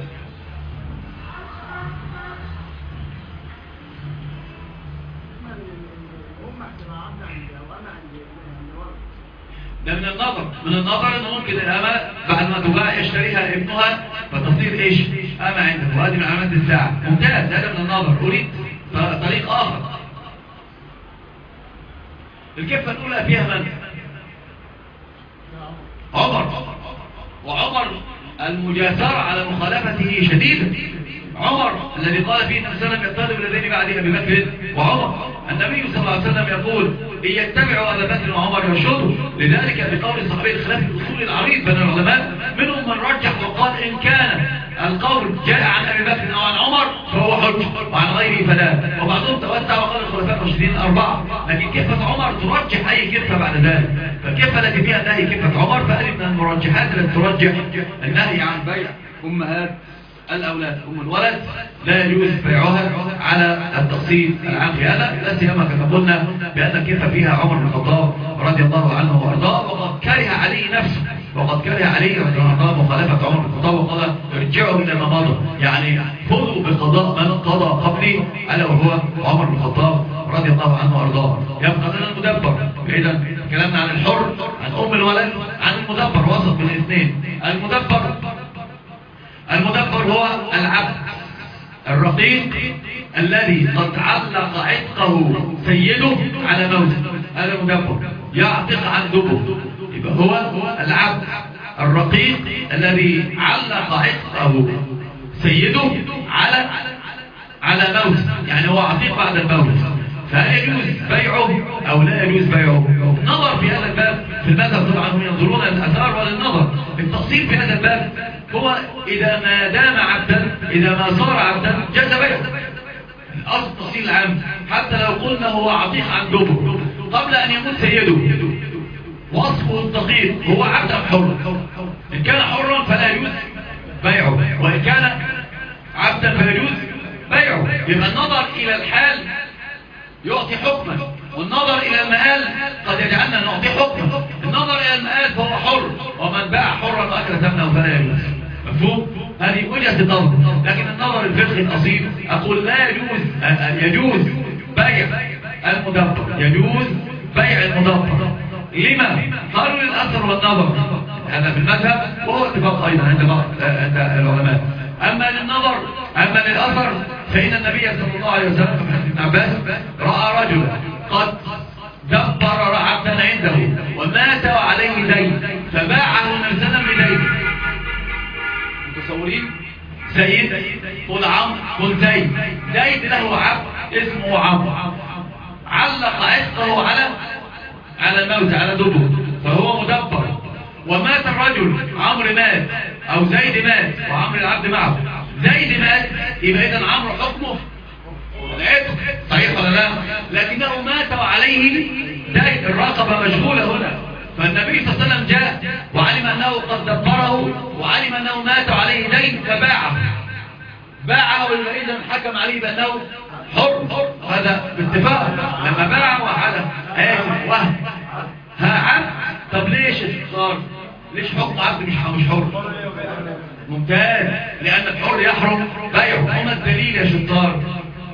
ده من النظر من النظر انه ممكن الامه بعد ما تباع يشتريها ابنها فتصير ايش امه عندك، وهذه من علامات الساعه. ممتاز، هذا من النظر. اريد طريق اخر. الكفه الاولى فيها من؟ عمر. وعمر المجاسرة على مخالفته شديدة. عمر الذي قال فيه النبي صلى الله عليه وسلم يطالب الذين بعده ابي بكر وعمر. النبي صلى الله عليه وسلم يقول ان يتبعوا ابا بكر وعمر يرشدوا. لذلك بقول الصحابي الخلاف الاصول العريض بين العلماء، منهم من رجح وقال ان كان القول جاء عن ابي بكر او عن عمر فهو حجه وعن غيره فلا. وبعضهم توسع وقال الخلفاء الراشدين الاربعه، لكن كفه عمر ترجح اي كفه بعد ذلك. فالكفه التي فيها النهي كفه عمر، فهذه من المرجحات التي ترجح النهي عن بيع امهات الأولاد أم الولد لا يجوز بيعها على التقسيم العام في هذا، لا سيما كما قلنا بأن كيف فيها عمر بن الخطاب رضي الله عنه وأرضاه، وقد كره علي نفسه، وقد كره علي رضي الله عنه مخالفة عمر بن الخطاب وقال ارجعوا إلى ما مضى، يعني خذوا بقضاء من قضى قبلي ألا وهو عمر بن الخطاب رضي الله عنه وأرضاه. يبقى لنا المدبر. إذا كلامنا عن الحر، عن أم الولد، عن المدبر، وسط بين الاثنين. المدبر المدبر هو العبد الرقيق الذي قد علق عتقه سيده على موته، هذا المدبر يعتق عن دبه، يبقى هو العبد الرقيق الذي علق عتقه سيده على على موته، يعني هو عتيق بعد الموت، فهل يجوز بيعه او لا يجوز بيعه؟ نظر في هذا الباب في المذهب طبعا هم ينظرون للاثار وللنظر. التفصيل في هذا الباب هو اذا ما دام عبدا، اذا ما صار عبدا جاز بيعه. الاصل التفصيل العام، حتى لو قلنا هو عتيق عن دبر قبل ان يموت سيده، وصفه الدقيق هو عبد ام حر؟ ان كان حرا فلا يجوز بيعه، وان كان عبدا فلا يجوز بيعه. يبقى النظر الى الحال يعطي حكما، والنظر الى المآل قد يجعلنا نعطي حكما. النظر الى المآل فهو حر، ومن باع حرا واكل ثمنه فلا يجوز. مفهوم؟ هذه وجهة النظر. لكن النظر الفقهي الاصيل اقول لا يجوز، يجوز بيع المدبر، يجوز بيع المدبر. لما؟ قالوا للاثر والنظر، هذا في المذهب وهو اتفاق ايضا عند بعض العلماء. اما للنظر، اما للاثر فإن النبي صلى الله عليه وسلم في حديث ابن عباس رأى رجلا قد دبر عبدا عنده ومات وعليه دين فباعه مرسلا بدين. متصورين؟ سيد قل عمرو قل زيد، زيد له عبد اسمه عمرو، علق عتقه على على الموت، على دبه، فهو مدبر. ومات الرجل، عمرو مات او زيد مات وعمرو العبد معه، زيد مات، يبقى اذا عمرو حكمه العتق، صحيح ولا لا؟ لكنه مات وعليه دين، الرقبه مشغوله هنا. فالنبي صلى الله عليه وسلم جاء وعلم انه قد دبره وعلم انه مات وعليه دين فباعه، باعه اذا حكم عليه بانه حر. هذا باتفاق لما باعه وعلى اسف وهم ها عبد. طب ليش صار ليش حكم عبد مش مش حر؟ ممتاز، لأن الحر يحرم بيعه. وما الدليل يا شطار؟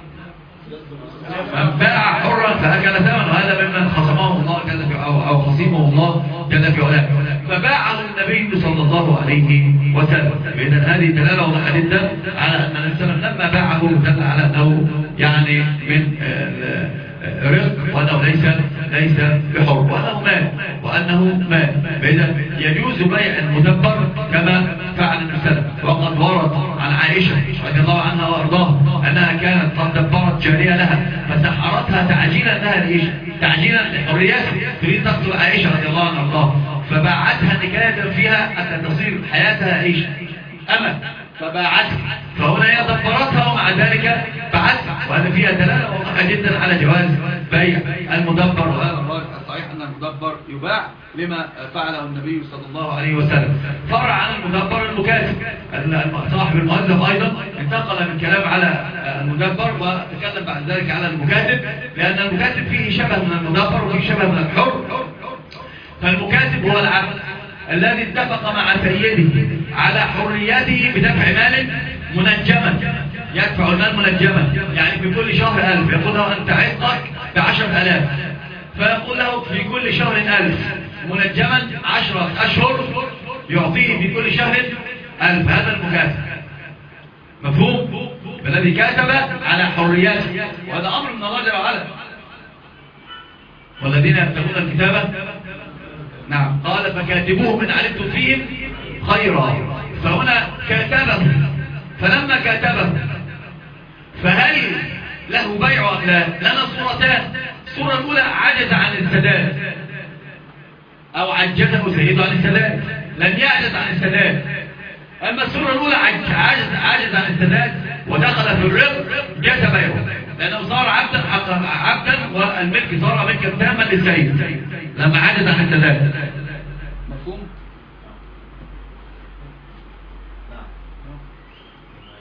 من باع حرا فأكل ثمنه، هذا ممن خصمه الله جل في أو, أو خصيمه الله جل في علاه، فباعه النبي صلى الله عليه وسلم. إذن هذه دلالة وحديث على أن النبي صلى الله عليه وسلم لما باعه دل على أنه يعني من رزق، وأنه ليس ليس بحر، وأنه مات وأنه مات. إذا يجوز بيع المدبر كما فعل النبي. وقد ورد عن عائشة رضي الله عنها وأرضاها أنها كانت قد دبرت جارية لها فسحرتها تعجيلا لها لإيش؟ تعجيلا لحريتها، تريد تقتل عائشة رضي الله عنها وأرضاها، فباعتها نكاية فيها حتى تصير حياتها إيش؟ أمل، فباعتها. فهنا هي دبرتها ومع ذلك باعتها، وهذا فيها دلالة واضحة جدا على جواز بيع المدبر. وهذا الراجح الصحيح أن المدبر يباع لما فعله النبي صلى الله عليه وسلم. فرع عن المدبر المكاتب، صاحب المؤلف أيضا انتقل من كلام على المدبر وتكلم بعد ذلك على المكاتب، لأن المكاتب فيه شبه من المدبر وفيه شبه من الحر. فالمكاتب هو العبد الذي اتفق مع سيده على حريته بدفع مال منجما، يدفع المال منجما، يعني في كل شهر ألف، يقول له أنت عتقك بعشر ألاف، فيقول له في كل شهر ألف منجما عشرة أشهر، يعطيه في كل شهر ألف. هذا المكاتب، مفهوم؟ الذي كاتب على حريته، وهذا أمر من الله جل وعلا. والذين يبتغون الكتابة، نعم، قال فكاتبوه من علمتم فيهم خيرا. فهنا كاتبه، فلما كاتبه فهل له بيع أم لا؟ لنا صورتان. الصورة الأولى عجز عن السداد أو عجزه سيده عن السداد، لن يعجز عن السداد. أما الصورة الأولى عجز عجز عن السداد ودخل في الرق، جاز بيعه، لأنه صار عبدا عبدا والملك صار ملكا تاما للسيد لما عجز عن السداد. مفهوم؟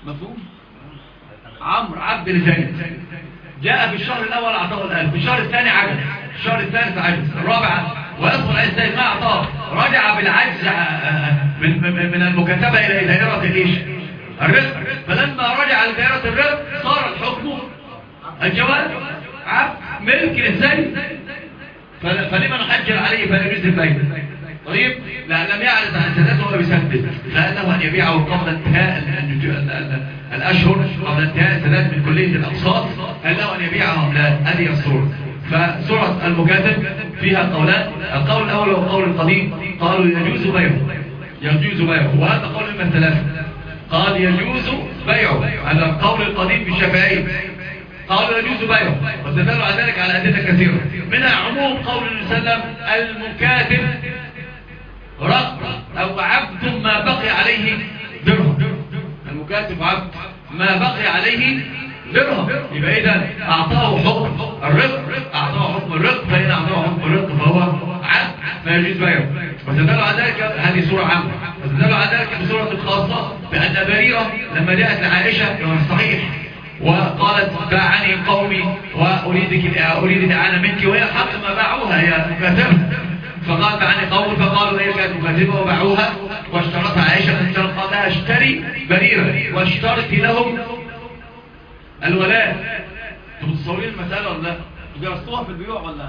مفهوم؟ عمرو عبد لزيد جاء في الشهر الاول اعطاه الالف، في الشهر الثاني عجز، في الشهر الثالث عجز، الرابع ويدخل عليه زيد ما اعطاه، رجع بالعجز من من المكاتبه الى دائره الايش؟ الرزق. فلما رجع لدائره الرزق صار الحكم الجواز عبد ملك للزيد، فلما نحجر عليه فلا يجوز البيع. طيب لا لم يعرض عن سداده وهو بيسدد، فانه ان يبيعه قبل انتهاء الاشهر، قبل انتهاء السداد من كليه الاقساط، فانه ان يبيعه لا. هذه الصوره. فسوره المكاتب فيها قولان، القول الاول هو القول القديم، قالوا يجوز بيعه، يجوز بيعه، وهذا قول من الثلاثه، قال يجوز بيعه، هذا القول القديم في الشافعيه، قالوا يجوز بيعه، واستدلوا على ذلك على ادله كثيره، منها عموم قول النبي صلى الله عليه وسلم المكاتب رق او عبد ما بقي عليه درهم، المكاتب عبد ما بقي عليه درهم، يبقى اذا اعطاه حكم الرق، اعطاه حكم الرق، فان اعطاه حكم الرق فهو عبد فيجوز بيعه. واستدلوا على ذلك، هذه سوره عامه، واستدلوا على ذلك بسوره خاصه بان بريره لما جاءت لعائشه كما صحيح وقالت باعني قومي واريدك اريد الاعانه منك، وهي الحق ما باعوها، هي مكاتبه، فقال باعني قوم، فقالوا هي كانت مكاتبه وباعوها، واشترطها عائشه، قال لها اشتري بريره واشترطي لهم الولاء. انتوا متصورين المساله ولا لا؟ درستوها في البيوع ولا؟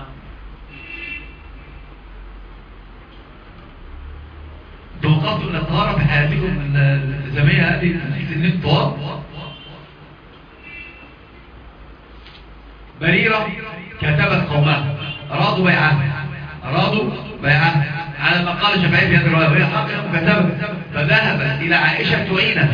توقفتوا ان الطهاره في حياتكم الالتزاميه هذه سنين طوال. بريرة كتبت قومها أرادوا بيعها، أرادوا بيعها على ما قال الشافعي في هذه الرواية، وهي حقا مكتبة، فذهبت إلى عائشة تعينها،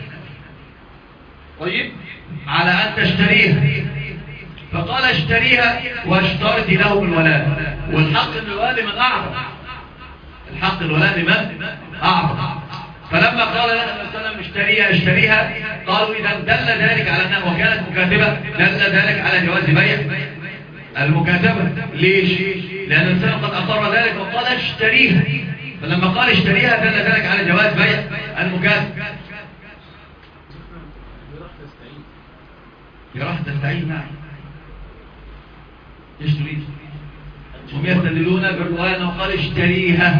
طيب على أن تشتريها، فقال اشتريها واشترطي لهم الولاء، والحق الولاء لمن أعطى، الحق الولاء لمن أعطى. فلما قال لها النبي صلى الله عليه وسلم اشتريها اشتريها، قالوا إذا دل ذلك على أنها وكانت مكاتبة، دل ذلك على جواز بيع المكاتبة. ليش؟ لأن الإنسان قد أقر ذلك وقال اشتريها، فلما قال اشتريها دل ذلك على جواز بيع المكاتبة. راح تستعين معي ايش تريد؟ هم يستدلون بالرواية أنه قال اشتريها،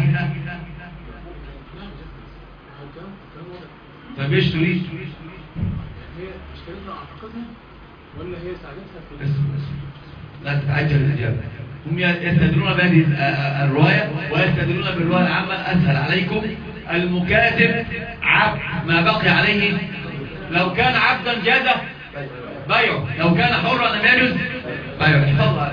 طيب ايش تريد؟ هي اشتريتها اعتقدها ولا هي ساعدتها في بس بس لا تتعجل الاجابه. هم يستدلون بهذه الروايه ويستدلون بالروايه العامه، اسهل عليكم، المكاتب عبد ما بقي عليه، لو كان عبدا جاز بيعه، لو كان حرا لم يجوز بيعه. احفظها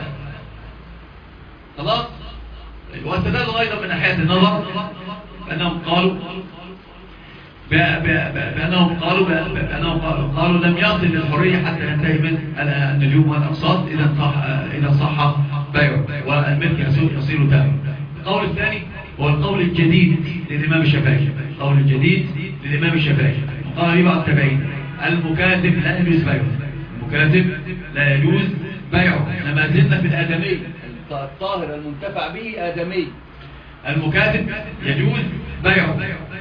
خلاص. واستدلوا ايضا من ناحيه النظر انهم قالوا بأنهم قالوا بأنهم قالوا لم يصل للحرية حتى ينتهي من النجوم والأقساط، إذا صح إذا صح بيعه والملك يصير تام. القول الثاني هو القول الجديد للإمام الشافعي، القول الجديد للإمام الشافعي، قال لي بعض التابعين المكاتب لا يجوز بيعه، المكاتب لا يجوز بيعه، لما زلنا في الآدمي، الطاهر المنتفع به آدمي، المكاتب يجوز بيعه.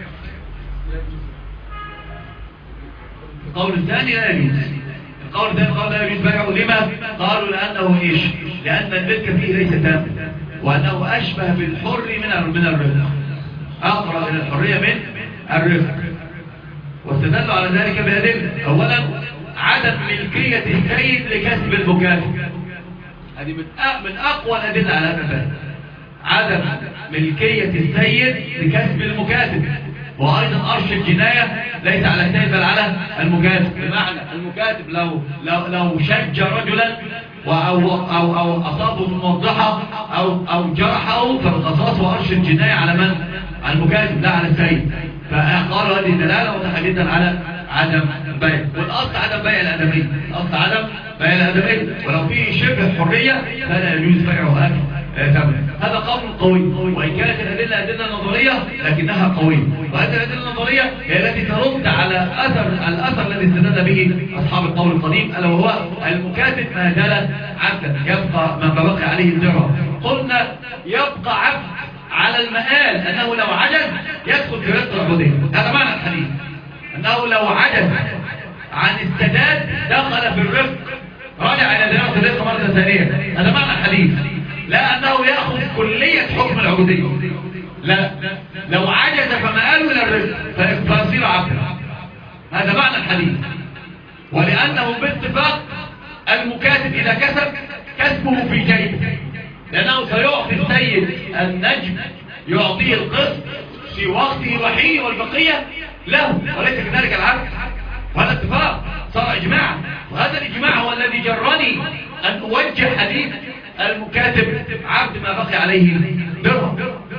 القول الثاني لا يجوز، القول الثاني قال لا يجوز بيعه. لما؟ قالوا لأنه إيش؟ لأن الملك فيه ليس تام، وأنه أشبه بالحر من من الرفق، أقرب إلى الحرية من الرفق. واستدلوا على ذلك بأدلة، أولا عدم ملكية السيد لكسب المكاتب، هذه من من أقوى الأدلة على هذا الباب، عدم ملكية السيد لكسب المكاتب. وأيضا أرش الجناية ليس على السيد بل على المكاتب، بمعنى المكاتب لو لو لو شج رجلا أو أو أو أصابه بموضحة أو أو جرحه فالقصاص وأرش الجناية على من؟ على المكاتب لا على السيد. فقالوا هذه دلالة واضحة جدا على عدم بيع، والأصل عدم بيع الآدمي، الأصل عدم بيع الآدمي، ولو فيه شبه حرية فلا يجوز بيعه أكل ثمن. هذا قول قوي، وإن كانت الأدلة أدلة نظرية لكنها قوية، وهذه الأدلة النظرية هي التي ترد على أثر الأثر الذي استدل به أصحاب القول القديم، ألا وهو المكاتب ما زال عبدا يبقى ما بقي عليه الدرهم. قلنا يبقى عبد على المآل، أنه لو عجز يدخل في رزق العبودية، هذا معنى الحديث، أنه لو عجز عن السداد دخل في الرفق، راجع إلى دراسة الرفق مرة ثانية. هذا معنى الحديث، لا أنه يأخذ كلية حكم العبودية، لا، لو عجز فمآله إلى الرفق فيصير عبدا. هذا معنى الحديث. ولأنه باتفاق المكاتب إذا كسب كسبه في جيبه، لأنه سيعطي السيد النجم، يعطيه القسط في وقته الوحيد والبقية له، وليس كذلك العبد. وهذا اتفاق صار إجماع، وهذا الإجماع هو الذي جرني أن أوجه حديث المكاتب عبد ما بقي عليه درهم.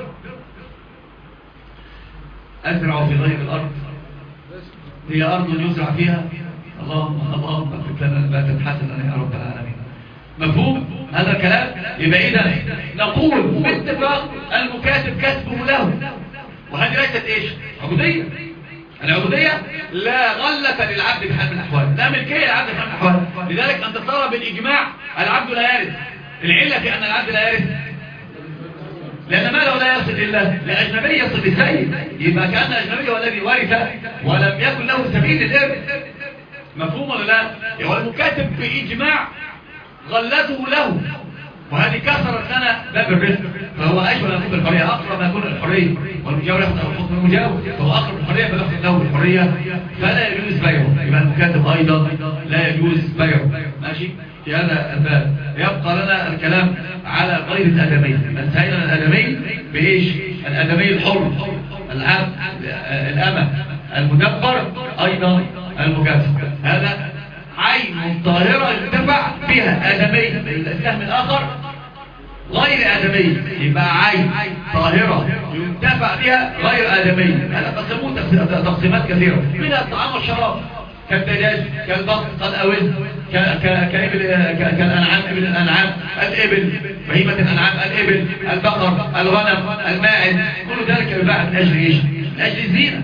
أزرع في غير الأرض، هي أرض يزرع فيها. اللهم اللهم اكتب لنا نباتا حسنا يا رب العالمين. مفهوم هذا الكلام؟ يبقى إذا نقول باتفاق المكاتب كسبه له، وهذه ليست إيش؟ عبودية. العبودية لا غلة للعبد بحال من الأحوال، لا ملكية للعبد بحال من الأحوال. لذلك أنت ترى بالإجماع العبد لا يرث. العلة في أن العبد لا يرث لأن ماله لا يصل إلا لأجنبي يصل للسيد، يبقى كأن الأجنبي هو الذي ورث ولم يكن له سبيل الإرث. مفهوم ولا لا؟ والمكاتب بإجماع غلته له، وهذه كسرت لنا باب الرزق، فهو أشبه ما يكون بالحرية، أقرب ما يكون الحرية، والمجاور يأخذ الحكم المجاور، فهو أقرب الحرية فيأخذ له الحرية، فلا يجوز بيعه. يبقى المكاتب أيضا لا يجوز بيعه. ماشي؟ في هذا الباب يبقى لنا الكلام على غير الآدمي. انتهينا الآدمي بإيش؟ الآدمي الحر، العبد، الأمة، المدبر، أيضا المكاتب. هذا عين طاهرة ينتفع بها آدمي. السهم الآخر غير آدمي، يبقى عين طاهرة ينتفع بها غير آدمي. هذا قسموه تقسيمات كثيرة، منها الطعام والشراب كالدجاج، كالبط، كالأوز، كالأنعام، ابن الأنعام، الإبل، بهيمة الأنعام، الإبل، البقر، الغنم، الماعز، كل ذلك يباع من أجل إيش؟ من أجل الزينة.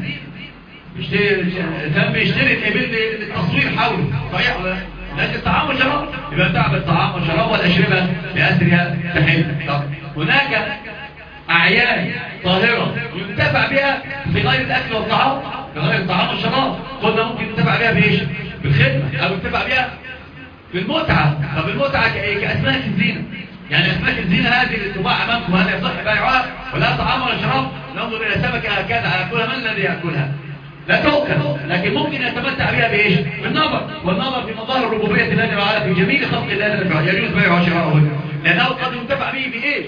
كان بيشتري الإبل للتصوير حوله، صحيح ولا لا؟ لأجل الطعام والشراب، يبقى تعب الطعام والشراب والأشربة بأسرها تحل. هناك أعيان طاهرة ينتفع بها في غير الأكل والطعام، في غير الطعام والشراب. قلنا ممكن ينتفع بها بإيش؟ بالخدمة، أو ينتفع بها بالمتعة. طب المتعة كأسماك الزينة، يعني أسماك الزينة هذه اللي تباع أمامكم هل يصح بيعها ولا طعام ولا شراب؟ ننظر إلى سمكة هكذا يأكلها، من الذي يأكلها؟ لا تؤكل، لكن ممكن يتمتع بها بإيش؟ بالنظر، والنظر في مظاهر الربوبية التي وعلا في جميع خلق الله الأفعال، يجوز بيعها وشراؤه، لأنه قد ينتفع به بإيش؟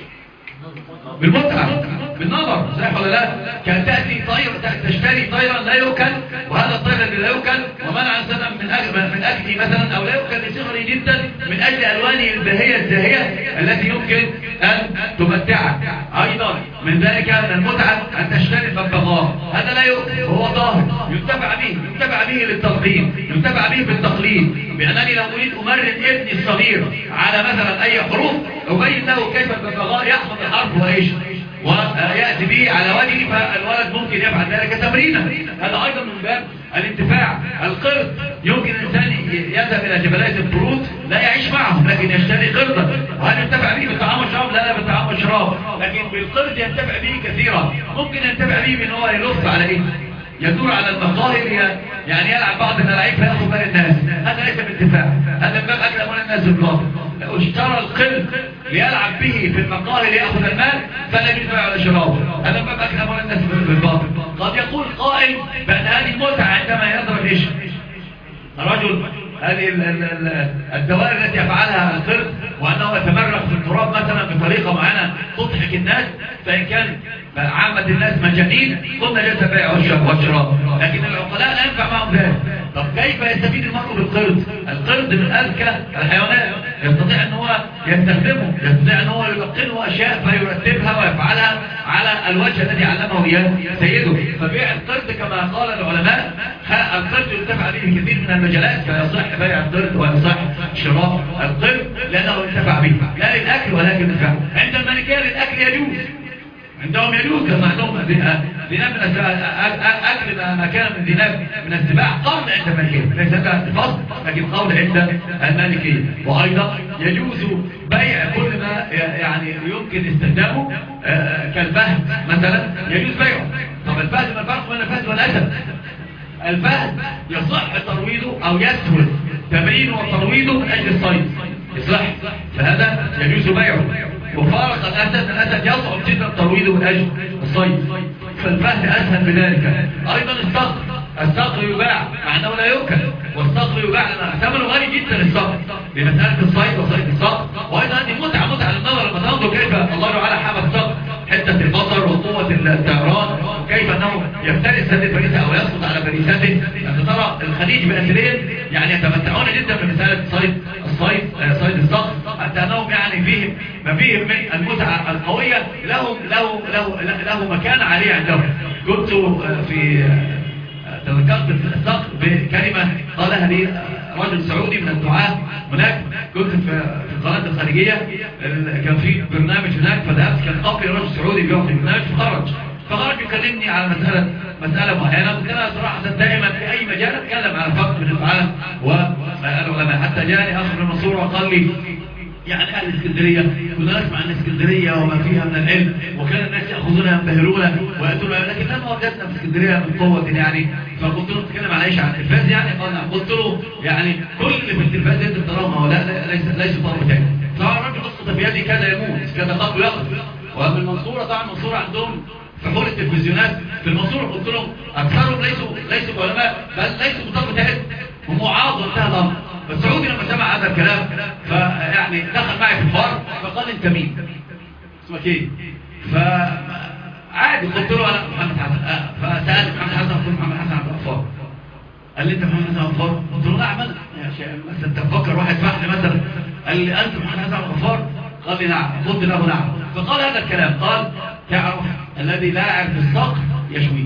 بالمتعة، بالنظر، صحيح ولا لا؟ كان تأتي طير، تشتري طيرا لا يؤكل، وهذا الطير الذي لا يؤكل ومنع سنة من أكل من أكله مثلا، أو لا يؤكل لصغره جدا من أجل ألوانه البهية الزاهية التي يمكن أن تمتعك. أيضا من ذلك من المتعة أن تشتري الببغاء، هذا لا يؤكل وهو طاهر، ينتفع به، ينتفع به للتقليد، ينتفع به بالتقليد، بأنني لو أريد أمرن ابني الصغير على مثلا أي حروف أبين له كيف الببغاء يحفظ الحرف وإيش ويأتي به على وجهه، فالولد ممكن يفعل ذلك تمرينا. هذا أيضا من باب الانتفاع. القرد يمكن الإنسان يذهب إلى جبلات القرود لا يعيش معهم، لكن يشتري قردا، وهل ينتفع به بالطعام والشراب؟ لا لا بالطعام والشراب، لكن بالقرد ينتفع به كثيرا. ممكن ينتفع به بأن هو يلف على إيه؟ يدور على المقاهر، يعني يلعب بعض الألعاب فيأخذ بال الناس، هذا ليس بانتفاع، هذا من باب أكل أموال الناس بالباطل. لو اشترى القرد ليلعب به في المقاهر ليأخذ المال فلا يجوز بيعه ولا شرابه، هذا من باب أكل أموال الناس بالباطل. قد يقول قائل بأن هذه متعة عندما يضرب إيش؟ الرجل هذه الدوائر التي يفعلها القرد، وأنه يتمرق في التراب مثلا بطريقة معينة تضحك الناس، فإن كان عامة الناس مجانين قلنا جاز بيع والشراب، لكن العقلاء لا ينفع معهم ذلك. طب كيف يستفيد المرء بالقرد؟ القرد من أذكى الحيوانات، يستطيع أن هو يستخدمه، يستطيع أن هو يلقنه أشياء فيرتبها ويفعلها على الوجه الذي علمه إياه سيده. فبيع القرد كما قال العلماء القرد ينتفع به كثير من المجالات، فيصح بيع القرد ويصح شراء القرد لأنه ينتفع به لا للأكل ولكن للفعل. عند المالكية للأكل يجوز، عندهم يجوز كما عندهم ذناب من أكل ما كان من ذناب من السباع، قول عند المالكية ليس لها فصل، لكن قول عند المالكية. وأيضا يجوز بيع كل ما يعني يمكن استخدامه كالفهد مثلا، يجوز بيعه. طب الفهد ما الفرق بين الفهد والأسد؟ الفهد يصح ترويضه أو يسهل تمرينه وترويضه من أجل الصيد يصح، فهذا يجوز بيعه. وفارق الأسد، الأسد يصعب جدا ترويضه من أجل الصيد، فالفهد أسهل بذلك. أيضا الصقر، الصقر يباع مع أنه لا يؤكل، والصقر يباع لأن ثمنه غالي جدا الصقر لمسألة الصيد وصيد الصقر. وأيضا هذه متعة متعة للنظر لما تنظر كيف الله تعالى حمى الصقر، حتة البصر وقوة الطيران، وكيف أنه يفترس هذه الفريسة أو يسقط على فريسته. أنت ترى الخليج بأسرين يعني يتمتعون جدا بمسألة صيد الصيد صيد الصقر، حتى أنهم يعني فيهم ما فيهم من المتعة القوية لهم له له له مكان عالي عندهم. كنت في تذكرت الصقر بكلمة قالها لي رجل سعودي من الدعاة هناك، كنت في القناة الخارجية كان في برنامج هناك، فذهبت كان قبل رجل سعودي بيعطي برنامج، فخرج فخرج يكلمني على مسألة مسألة معينة. كنت أنا صراحة دائما في أي مجال أتكلم على فرق بين العالم والعلماء، حتى جاني أخ من المنصورة وقال لي يعني أهل اسكندرية كنا نسمع عن اسكندرية وما فيها من العلم، وكان الناس يأخذونها ينبهرونها ويأتون، لكن لما وجدنا في اسكندرية من قوة يعني. فقلت له تتكلم على ايش؟ عن التلفاز يعني؟ قال نعم. قلت له يعني كل اللي في التلفاز انت بتراهم هؤلاء ليس ليس طرف تاني. فالراجل قصة في يدي كاد يموت، كاد قلبه يقف. ومن المنصورة طبعا المنصورة عندهم فحول التلفزيونات في المنصورة، قلت لهم اكثرهم ليسوا ليسوا علماء بل ليسوا بطرف تاني، هم وعاظ وانتهى الامر. فالسعودي لما سمع هذا الكلام فيعني دخل معي في الحوار فقال انت مين؟ اسمك ايه؟ فعادي قلت له انا محمد حسن. فسألت محمد حسن، قلت محمد حسن عبد الغفار. قال لي انت محمد حسن عبد الغفار؟ قلت له نعم انا. مثلا انت تفكر واحد فحل مثلا قال لي انت محمد حسن عبد الغفار؟ قال لي نعم. قلت له نعم. فقال هذا الكلام، قال تعرف الذي لا يعرف الصقر يشويه.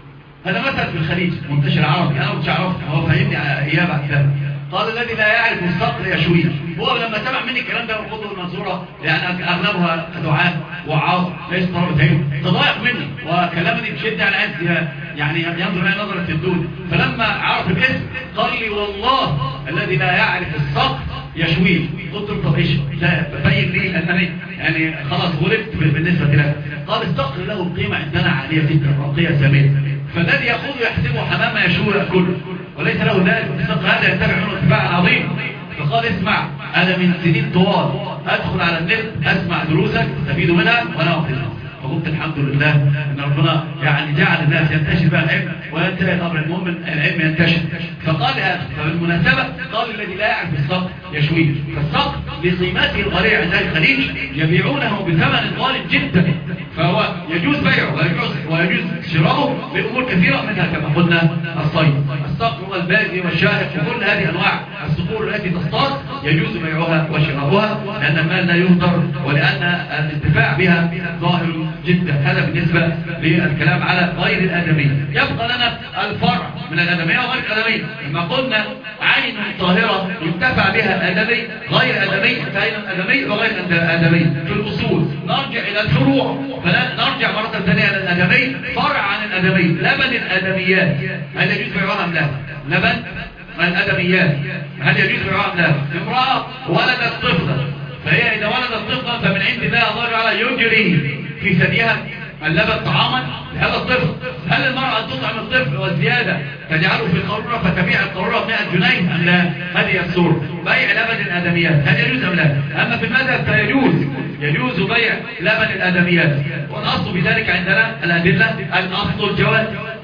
هذا مثل في الخليج منتشر عربي، انا مش عرفت، هو فهمني اياه بعد كده. قال الذي لا يعرف الصقر يشويه. هو لما سمع مني الكلام ده وخطوه المنصوره يعني اغلبها دعاة وعاظ ليس طرف عين، تضايق مني وكلامني بشده على عز يعني ينظر معي نظره الدود. فلما عرف الاسم قال لي والله الذي لا يعرف الصقر يشويه. قلت له طب ايش؟ لا بين لي انني يعني خلاص غلبت بالنسبه له. قال الصقر له قيمه عندنا عاليه جدا راقيه ساميه، فالذي يأخذه يحسبه حمامة يشوه يأكله وليس له ذلك. الصقر هذا ينتفع منه انتفاعا عظيما. فقال اسمع، أنا من سنين طوال أدخل على النت أسمع دروسك استفيد منها وأنا أقتلها. فقلت الحمد لله ان ربنا يعني جعل الناس ينتشر بها العلم وينتهي الامر، المهم العلم ينتشر. فقال فبالمناسبه قال الذي لا يعرف الصقر يشويه. فالصقر لقيمته الغاليه عند الخليج يبيعونه بثمن غالي جدا، فهو يجوز بيعه ويجوز, ويجوز شراؤه بامور كثيره منها كما قلنا الصيد. الصقر والبازي والشاهق وكل هذه انواع الصقور التي تصطاد يجوز بيعها وشراؤها، لان المال لا يهدر ولان الانتفاع بها ظاهر جدا. هذا بالنسبة للكلام على غير الآدمية. يبقى لنا الفرع من الآدمية وغير الآدمية. لما قلنا عين طاهرة ينتفع بها آدمي غير آدمي، فأين الآدمي وغير الآدمي في الأصول. نرجع إلى الفروع، فلا نرجع مرة ثانية إلى الآدمي. فرع عن الآدمي لبن الآدميات، هل يجوز بيعها أم لا؟ لبن الآدميات هل يجوز بيعها أم لا؟ امرأة ولدت طفلا، فهي إذا ولدت طفلا فمن عند الله الله تعالى يجري في ثديها اللبن طعاما لهذا الطفل. هل المرأة تطعم الطفل والزيادة تجعله في القارورة فتبيع القارورة بمئة جنيه أم لا؟ هذه الصورة بيع لبن الآدميات هل يجوز أم لا؟ أما في المذهب فيجوز، يجوز بيع لبن الآدميات. والأصل بذلك عندنا الأدلة، الأصل الجواز،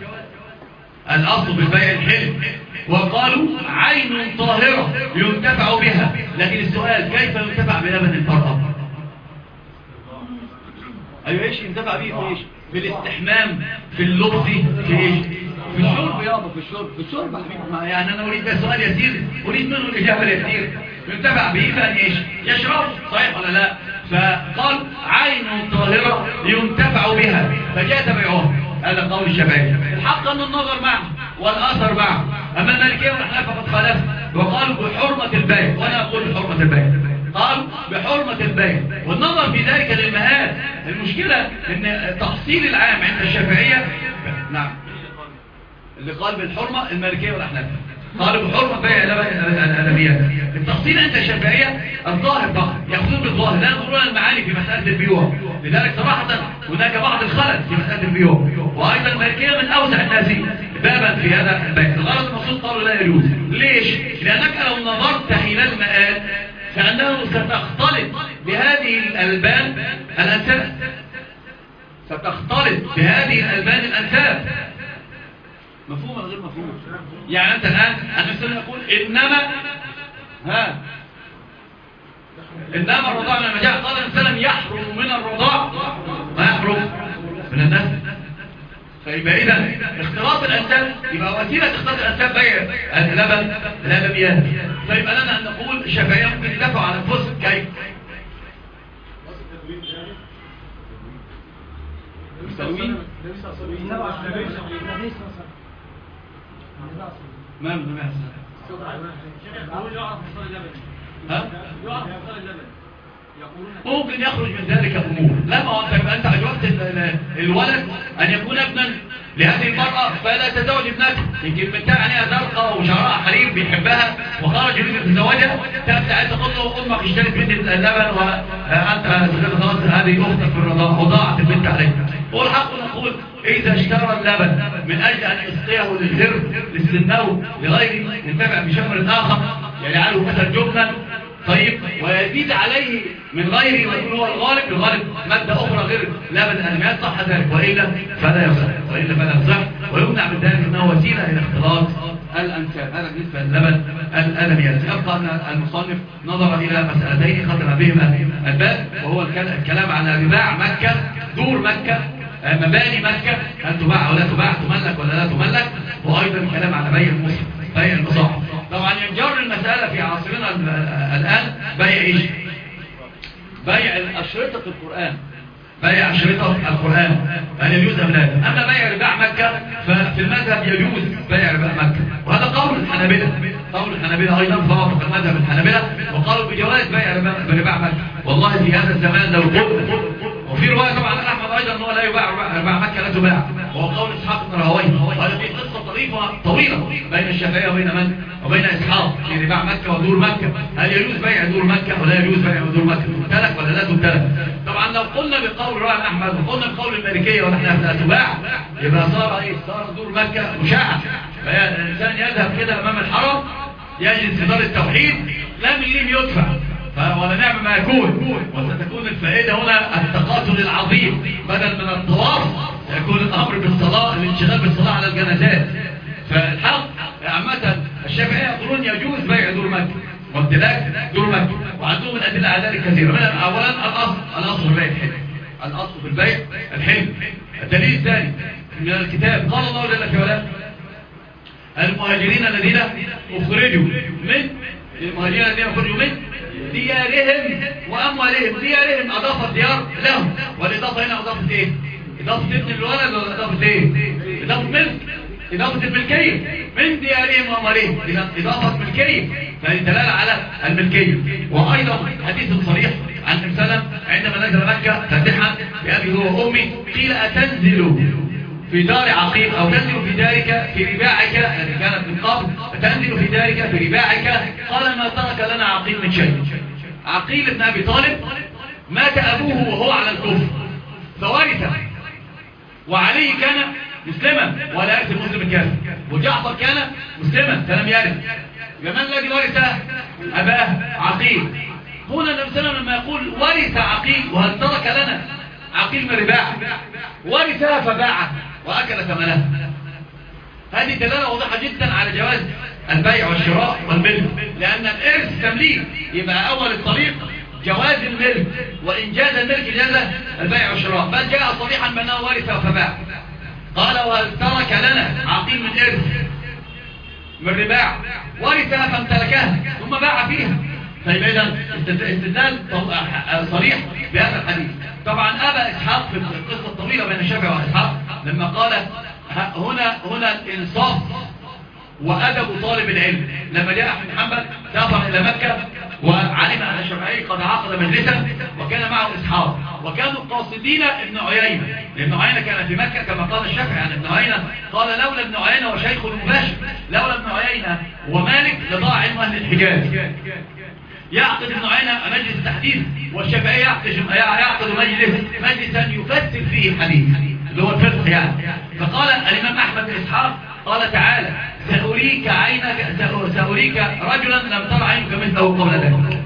الأصل بالبيع الحلم. وقالوا عين طاهرة ينتفع بها، لكن السؤال كيف ينتفع بلبن المرأة؟ ايوه ايش ينتفع بيه؟ في ايش؟ في الاستحمام، في اللبس، في ايش؟ في الشرب يابا، في الشرب، في الشرب حبيبي. يعني انا اريد بس سؤال يسير، اريد منه الاجابه اليسير. ينتفع به بان ايش؟ يشرب، صحيح ولا لا؟ فقال عين طاهره ينتفع بها فجاء بيعها. هذا قول الشافعي. الحق ان النظر معه والاثر معه. اما المالكيه والاحناف فقد خالفوا وقالوا بحرمه البيع، وانا اقول بحرمه البيع. قال بحرمة البيع، والنظر في ذلك للمآل. المشكلة ان تفصيل العام عند الشافعية، نعم اللي قال بالحرمة المالكية والأحناف قالوا بحرمة بيع الأدميات. التفصيل عند الشافعية الظاهر فقط، يأخذون بالظاهر لا ينظرون المعاني في مسألة البيوع. لذلك صراحة هناك بعض الخلل في مسألة البيوع. وأيضا المالكية من أوسع الناس بابا في هذا البيت. الغرض المقصود قالوا لا يجوز. ليش؟ لأنك لو نظرت إلى المآل فأنه ستختلط بهذه الألبان الأنساب، ستختلط بهذه الألبان الأنساب. مفهوم ولا غير مفهوم؟ يعني أنت الآن أنا أقول إنما ها إنما الرضاع من المجاعة، قال الإنسان يحرم من الرضاع ما يحرم من الناس. فيبقى إذا اختلاط الأنساب يبقى وسيلة اختلاط الأنساب بيع اللبن الأدميات. فيبقى لنا أن نقول الشافعية ممكن يدافعوا عن أنفسهم. كيف؟ التلوين ما من ما ها ممكن يخرج من ذلك أمور. لا، ما هو أنت أنت أجوبت الولد أن يكون ابنا لهذه المرأة فلا تزوج ابنته، يمكن بنتها عينيها زرقاء وشعرها حرير بيحبها وخرج يريد يتزوجها، تبدأ عايز تقول له أمك اشترت مني اللبن وأنت خلاص هذه أختك في الرضاعة وضاعت البنت عليك. والحق نقول إذا اشترى اللبن من أجل أن يسقيه للهر للسنو لغيره ينتفع بشمر آخر يجعله مثلا جبنا طيب ويزيد عليه من غيره ويقول هو الغالب، الغالب مادة أخرى غير لبن الأدميات صح ذلك، وإلا فلا يصح، وإلا فلا يصح، ويمنع من ذلك أنه وسيلة إلى اختلاط الأنساب. هذا بالنسبة للبن الأدميات. يبقى أن المصنف نظر إلى مسألتين ختم بهما الباب، وهو الكلام على رباع مكة، دور مكة، مباني مكة، هل تباع ولا تباع، تملك ولا لا تملك، وأيضا الكلام على بيع المصحف، بيع المصاحف. طبعا ينجر المسألة في عصرنا الآن بيع إيش؟ بيع أشرطة القرآن، بيع أشرطة القرآن هل يجوز أم لا؟ أما بيع رباع مكة ففي المذهب يجوز بيع رباع مكة، وهذا قول الحنابلة، قول الحنابلة أيضا فوافق المذهب الحنابلة وقالوا بجواز بيع رباع مكة. والله في هذا الزمان لو قلت، وفي رواية طبعا أحمد أيضا أنه لا يباع رباع مكة، لا تباع، وهو قول إسحاق بن راهويه. هذا في قصة طريفة طويلة بين الشافعية وبين من؟ وبين إسحاق في رباع مكة ودور مكة، هل يجوز بيع دور مكة ولا يجوز بيع دور مكة؟ تمتلك ولا لا تمتلك؟ طبعا لو قلنا بقول رأي أحمد وقلنا بقول المالكية ونحن لا تباع يبقى صار إيه؟ صار دور مكة مشاعة. فالإنسان يذهب كده أمام الحرم يجد في دار التوحيد لا مليم يدفع ولا نعم ما يكون، وستكون الفائدة هنا التقاتل العظيم بدل من الطواف يكون الأمر بالصلاة، الانشغال بالصلاة على الجنازات. فالحق عامة الشافعية يقولون يجوز بيع دور مكة وامتلاك دور مكة، وعندهم الأدلة على ذلك كثيرة. من أولا الأصل الأصل في البيع الحلم، الأصل في البيع الحلم. الدليل الثاني من الكتاب قال الله جل في علاه المهاجرين الذين أخرجوا من المهاجرين الذين أخرجوا من ديارهم وأموالهم. ديارهم أضافت ديار لهم، والإضافة هنا أضافت إيه؟ إضافة ابن الولد ولا إضافة إيه؟ إضافة ملك، إضافة الملكية من ديارهم وأموالهم، إضافة ملكية فالدلالة على الملكية. وأيضا حديث صريح عن النبي صلى الله عليه وسلم عندما نزل مكة فاتحا بأبي هو وأمي قيل أتنزل في دار عقيل أو تنزل في دارك في رباعك، التي كانت من قبل تنزل في دارك في رباعك، قال ما ترك لنا عقيل من شيء. عقيل بن أبي طالب مات أبوه وهو على الكفر فورثه، وعلي كان مسلما ولا يرث المسلم الكافر، وجعفر كان مسلما فلم يرث. من الذي ورث أباه؟ عقيل. هنا النبي صلى الله عليه وسلم لما يقول ورث عقيل وهل ترك لنا عقيل من رباع، ورثها فباعه وأكل ثمنها. هذه دلالة واضحة جدا على جواز البيع والشراء والملك، لأن الإرث تمليك، يبقى أول الطريق جواز الملك، وإن جاز الملك جاز البيع والشراء، بل جاء صريحا بأنه ورث فباع. قال وهل ترك لنا عقيل من إرث من رباع، ورثها فامتلكها ثم باع فيها. طيب إذن استدلال صريح بهذا الحديث. طبعا أبا إسحاق في القصة الطويلة بين الشافعي وإسحاق لما قال هنا هنا الإنصاف وأدب طالب العلم. لما جاء أحمد بن حنبل سافر إلى مكة وعلم أن الشافعي قد عقد مجلسا وكان معه إسحاق، وكانوا قاصدين ابن عيينة، ابن عيينة كان في مكة كما قال الشافعي عن ابن عيينة، قال لولا ابن عيينة وشيخ المباشر، لولا ابن عيينة ومالك لضاع علم أهل الحجاز. يعقد ابن عيينة مجلس تحديث، والشافعي يعقد مجلس مجلسا يفسر فيه الحديث، اللي هو الفقه يعني. فقال الإمام أحمد بن إسحاق قال تعالى سأريك عينك سأريك رجلا لم تر عينك مثله قبل ذلك.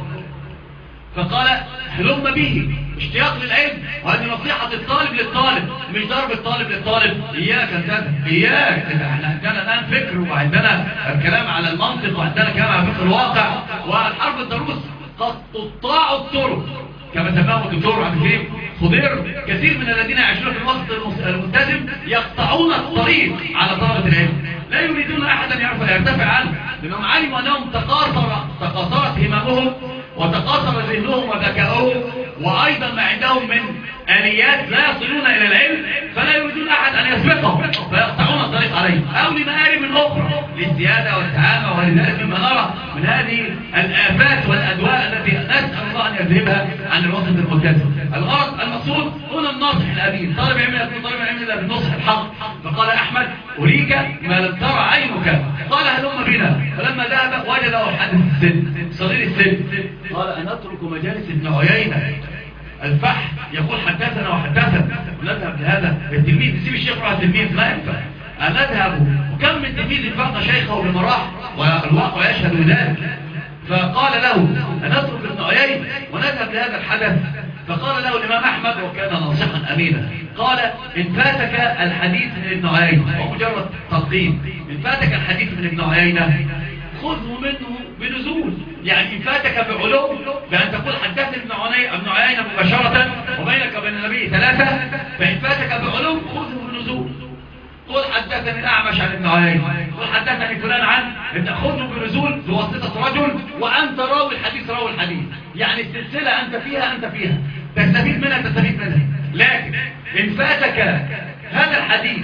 فقال هلم به اشتياق للعلم، وهذه نصيحة الطالب للطالب مش ضرب الطالب للطالب. إياك أنت إياك احنا عندنا الآن فكر وعندنا الكلام على المنطق وعندنا كلام على فكر الواقع، والحرب الدروس قد تطاع الطرق كما سماه الدكتور عبد الكريم خضير. كثير من الذين يعيشون في الوسط الملتزم يقطعون الطريق على طلبة العلم، لا يريدون أحدا يرتفع عنه، لأنهم علموا أنهم تقاصر تقاصرت هممهم وتقاصر ذهنهم وذكاؤهم، وأيضا ما عندهم من آليات لا يصلون إلى العلم، فلا يريدون أحد أن يسبقهم فيقطعون الطريق عليه أو لمآرب أخرى للزيادة والتعامى. ولذلك مما نرى من هذه الآفات والأدواء التي نسأل الله أن يذهبها عن الوسط الملتزم. الغرض المقصود هنا الناصح الأمين، طالب علم يكون طالب علم إلا بالنصح الحق. فقال أحمد أريك ما لم ترى عينك. قال هلم بنا. فلما ذهب وجده حدث السن صغير السن. قال أن أترك مجالس ابن عيينة الفحم يقول حدثنا وحدثنا ونذهب لهذا التلميذ نسيب الشيخ روح التلميذ لا ينفع أن نذهب. وكم من تلميذ فاق شيخه بمراح والواقع يشهد ذلك. فقال له أن نترك ابن عيينة ونذهب لهذا الحدث. فقال له الإمام أحمد وكان ناصحا أمينا قال إن فاتك الحديث من ابن عيينة ومجرد تلقين، إن فاتك الحديث من ابن عيينة خذه منه بنزول، يعني إن فاتك بعلو بأن تقول حدثني ابن عيينة مباشرة وبينك وبين النبي ثلاثة، فإن فاتك بعلو خذه بنزول. قل حدثني الأعمش عن ابن عيينة، قل حدثني فلان عن ابن، خذه بنزول بواسطة رجل وأنت راوي الحديث راوي الحديث، يعني السلسلة أنت فيها أنت فيها تستفيد منها تستفيد منها. لكن إن فاتك هذا الحديث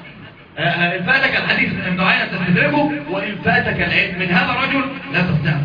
إن فاتك الحديث من ابن عيينة تستدركه، وإن فاتك العلم من هذا الرجل لا تستطيع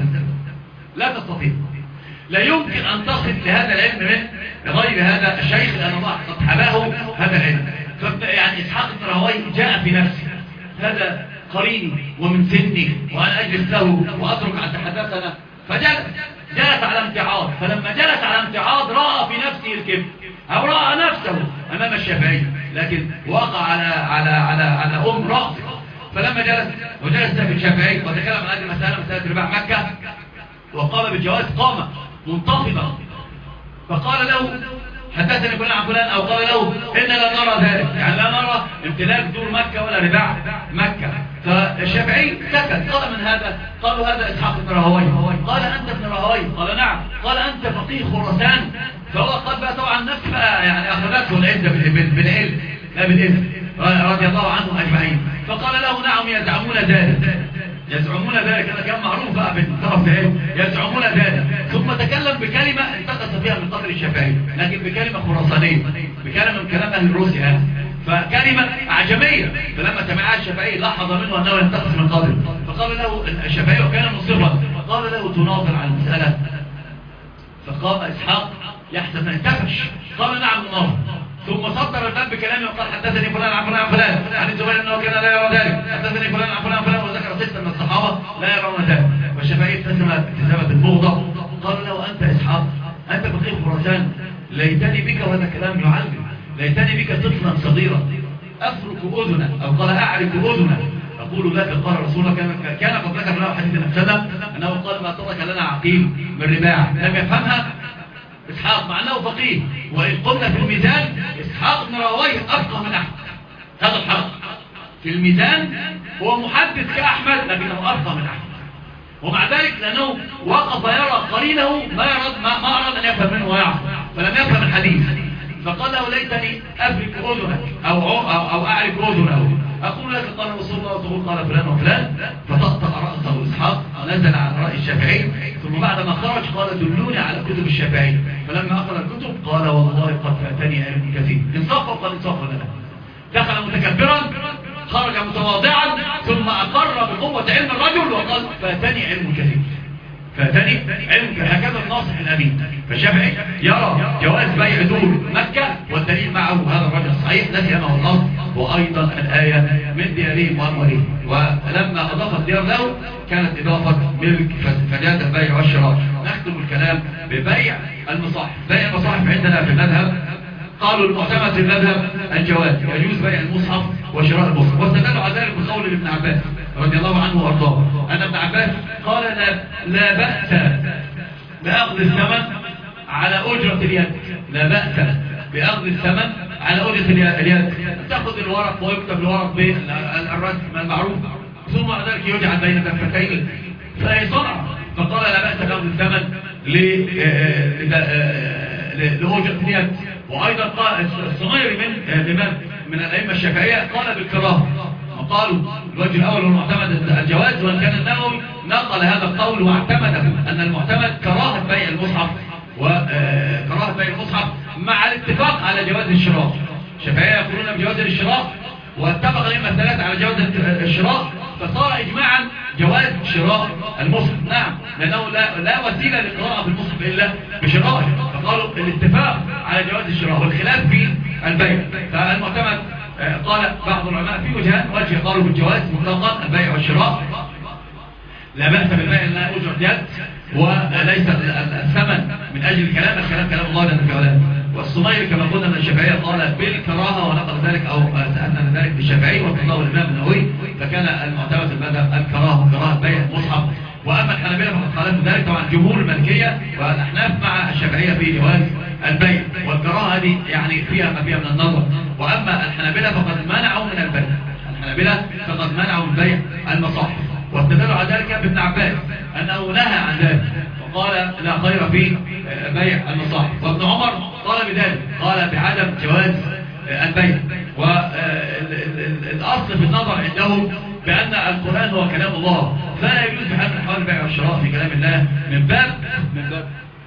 لا تستطيع لا يمكن أن تصل لهذا العلم من غير هذا الشيخ، لأن الله قد حباه هذا العلم. يعني إسحاق بن راهويه جاء في نفسه هذا قريني ومن سني وأنا أجلس له وأترك عن حدثنا، فجلس جلس على امتعاض. فلما جلس على امتعاض رأى في نفسه الكبر أو رأى نفسه أمام الشافعي، لكن وقع على على على على أم رأسه. فلما جلس وجلس في الشافعي وتكلم عن هذه المسألة مسألة رباع مكة وقام بالجواز قام منتفضا، فقال له حدثني فلان عن فلان أو قال له إن لا نرى ذلك، يعني لا نرى امتلاك دور مكة ولا رباع مكة. فالشافعي سكت. قال من هذا؟ قالوا هذا إسحاق بن راهويه. قال أنت ابن راهويه؟ قال نعم. قال أنت فقيه خراسان؟ فهو قد بقى طبعا نفس يعني أخذته العزة بالعلم لا بالإذن رضي الله عنهم أجمعين. فقال له نعم يزعمون ذلك يزعمون ذلك. هذا كان معروف بقى بالطرف العلم يزعمون ذلك. ثم تكلم بكلمة انتقص فيها من قدر الشافعي، لكن بكلمة خراسانية، بكلمة من كلام أهل روسيا، فكلمة أعجمية. فلما سمعها الشافعي لاحظ منه أنه ينتقص من قدر، فقال له الشافعي وكان مصرا قال له تناظر عن المسألة. فقام إسحاق يحسب انتفش قال نعم نناظر. ثم صدر الباب بكلامه وقال حدثني فلان عن فلان عن فلان عن الزبير انه كان لا يرى ذلك، حدثني فلان عن فلان فلان، وذكر ستة من الصحابة لا يرون ذلك. والشافعي ابتسم ابتسامة البغضة قال له أنت إسحاق أنت فقيه خراسان، ليتني بك وهذا كلام يعلم، ليتني بك طفلا صغيرا أفرك أذنه أو قال أعرف أذنه أقول لك قال رسول الله كان كان قد ذكر له حديث نفسنا أنه قال ما ترك لنا عقيل من رباع. لم يفهمها إسحاق مع أنه فقيه. وإن قلنا في الميزان إسحاق بن راهويه أفقه من أحمد، هذا الحق في الميزان هو محدث كأحمد لكنه أفقه من أحمد، ومع ذلك لأنه وقف يرى قرينه ما يرد ما, ما أراد أن يفهم منه ويعرف فلم يفهم الحديث. فقال له ليتني أفرك أذنك أو, أو, أو أعرف أذنه أقول لك قال رسول الله وتقول قال فلان وفلان. فطأطأ رأسه إسحاق ونزل على رأي الشافعي. ثم بعد ما خرج قال دلوني على كتب الشافعي. فلما أخذ الكتب قال والله قد فاتني علم كثير. انصاف وقال انصاف ولا لا؟ دخل متكبرا خرج متواضعا ثم أقر بقوة علم الرجل وقال فاتني علم كثير فاتني علم. هكذا الناصح الأمين. فالشافعي يرى جواز بيع دور مكة والدليل معه هذا الرجل الصحيح الذي أمه الأرض وأيضا الآية من ديارهم وأموالهم. ولما أضاف الديار له كانت إضافة ملك فجاز البيع والشراء. نختم الكلام ببيع المصاحف. بيع المصاحف عندنا في المذهب قالوا المعتمد في المذهب الجواز، يجوز بيع المصحف وشراء المصحف، واستدلوا على ذلك بقول ابن عباس رضي الله عنه وارضاه ان ابن عباس قال لا, لا بأس بأخذ الثمن على أجرة اليد، لا بأس بأخذ الثمن على أجرة اليد، تأخذ الورق ويكتب الورق بالرسم المعروف ثم ذلك يجعل بين دفتين فهي صنعة، فقال لا بأس بأخذ الثمن لأجرة اليد. وأيضا قال الصغير من الإمام من الأئمة الشافعية قال بالكراهة، وقالوا الوجه الأول هو المعتمد الجواز، وإن كان النووي نقل هذا القول واعتمده أن المعتمد كراهة بيع المصحف وكراهة بيع المصحف مع الاتفاق على جواز الشراء. الشافعية يقولون بجواز الشراء واتفق الأئمة الثلاثة على جواز الشراء، فصار إجماعا جواز شراء المصحف. نعم، لأنه لا, لا وسيلة للقراءة في المصحف إلا بشرائه، فقالوا الاتفاق على جواز الشراء والخلاف في البيع. فالمعتمد قال بعض العلماء في وجهان، وجه قالوا بالجواز مطلقا البيع والشراء لا بأس بالبيع لأنها أجرة يد وليس الثمن من أجل الكلام، الكلام كلام الله لأنه كلام. والصمير كما قلنا من الشافعية قال بالكراهة ونقل ذلك أو سألنا ذلك بالشافعي وقال الإمام النووي، فكان المعتمد المذهب الكراهة كراهة بيع المصحف. وأما الحنابلة فقد خالفوا ذلك، طبعا جمهور المالكية والأحناف مع الشافعية في جواز البيع، والكراهة هذه يعني فيها ما فيها من النظر. وأما الحنابلة فقد منعوا من البيع، الحنابلة فقد منعوا من بيع المصاحف، واستدلوا على ذلك ابن عباس أنه نهى عن ذلك وقال لا خير في بيع المصاحف، وابن عمر قال بذلك، قال بعدم جواز البيع. والأصل في النظر عندهم بأن القرآن هو كلام الله، فلا يجوز بحال من حوال البيع والشراء في كلام الله من باب من باب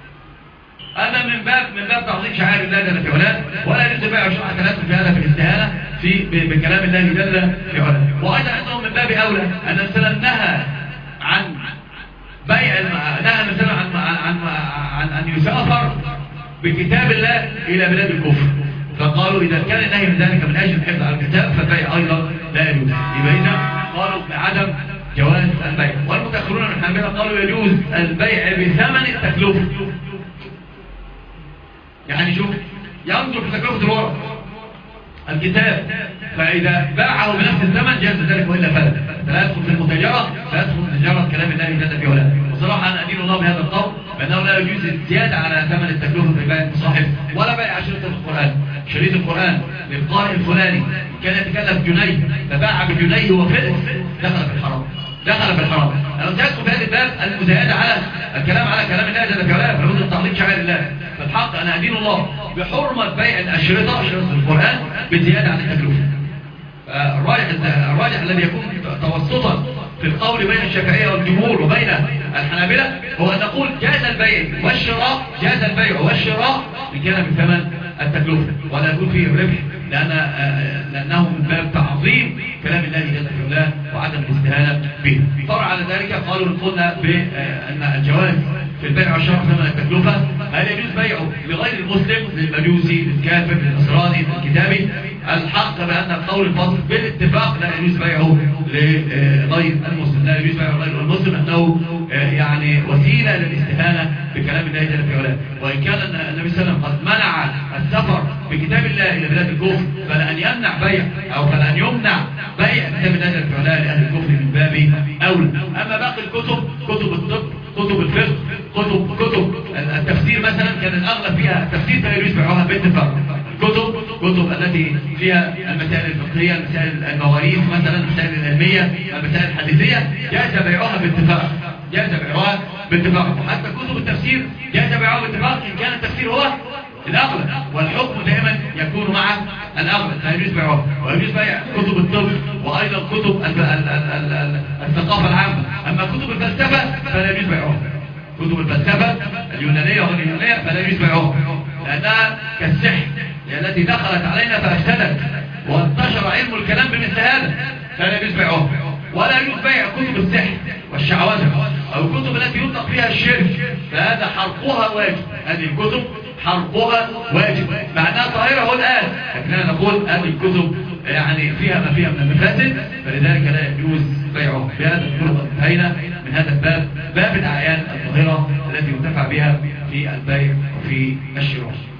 هذا من باب من باب تعظيم شعائر الله جل في علاه، ولا يجوز بيع والشراء ثلاثة في هذا في الاستهانة في بكلام الله جل في علاه. وأيضا عندهم من باب أولى أن السلام نهى عن بيع نهى مثلا عن عن عن أن يسافر بكتاب الله إلى بلاد الكفر، فقالوا إذا كان النهي من ذلك من أجل الحفظ على الكتاب فالبيع أيضا لا يجوز. يبقى إذا قالوا بعدم جواز البيع. والمتأخرون من الحنابلة قالوا يجوز البيع بثمن التكلفة، يعني شوف ينظر في تكلفة الورق الكتاب، فإذا باعه بنفس الثمن جاز ذلك وإلا فلا، فلا يدخل في المتجرة، لا يدخل في تجارة كلام الله جل في علاه. وصراحة أنا أدين الله بهذا القول بأنه لا يجوز الزيادة على ثمن التكلفة في بيع المصاحف ولا بيع شريط القرآن. شريط القرآن للقارئ الفلاني كان يتكلف جنيه فباع بجنيه وفئس دخل في الحرام، دخل في الحرام. أنا تدخل في هذا الباب المزايدة على الكلام على كلام الله جل في علاه، فلابد من تعظيم شعائر الله. فالحق أنا أدين الله بحرمة بيع الأشرطة أشرطة القرآن بزيادة عن التكلفة. الراجح الراجح الذي يكون توسطا في القول بين الشافعية والجمهور وبين الحنابلة هو أن نقول جاز البيع والشراء، جاز البيع والشراء إن كان بثمن التكلفة ولا يكون فيه ربح، لأن لأنه من باب تعظيم كلام الله جل في علاه وعدم الاستهانة به. فرع على ذلك قالوا قلنا بأن الجواز في البيع والشراء ثمن التكلفة هل يجوز بيعه لغير المسلم، للمجوسي، للكافر، للنصراني، للكتابي؟ الحق بأن القول الفاصل بالاتفاق لا يجوز بيعه لغير المسلم، لا يجوز بيعه لغير المسلم، أنه يعني وسيلة للاستهانة بكلام الله جل في علاه. وإن كان النبي صلى الله عليه وسلم قد منع السفر بكتاب الله إلى بلاد الكفر، فلأن يمنع بيع أو فلأن يمنع بيع كتاب الله جل في علاه لأهل الكفر من باب أولى. أما باقي الكتب، كتب الطب، كتب الفقه، كتب كتب التفسير مثلا كان الأغلب فيها التفسير لا يجوز بيعها باتفاق. كتب كتب التي فيها المسائل الفقهية، المسائل المواريث مثلا، المسائل العلمية، المسائل الحديثية جاز بيعها باتفاق، جاز بيعها باتفاق. وحتى كتب التفسير جاز بيعها باتفاق إن كان التفسير هو الأغلب، والحكم دائما يكون مع الأغلب، لا يجوز بيعها. ويجوز بيع كتب الطب وأيضا كتب الثقافة العامة. أما كتب الفلسفة فلا يجوز بيعها، كتب الفلسفة اليونانية واليونانية فلا يجوز بيعها لأنها كالسحر التي دخلت علينا فأفسدت، وانتشر علم الكلام بمثل هذا، فلا يجوز بيعها. ولا يجوز بيع كتب السحر والشعوذة أو الكتب التي يطلق فيها الشرك، فهذا حرقها واجب. هذه الكتب حرقها واجب مع أنها طاهرة هو الآن، لكننا نقول هذه الكتب يعني فيها ما فيها من المفاسد، فلذلك لا يجوز بيعها. بهذا نكون انتهينا من هذا الباب، باب الأعيان الظاهرة التي ينتفع بها في البيع وفي الشراء.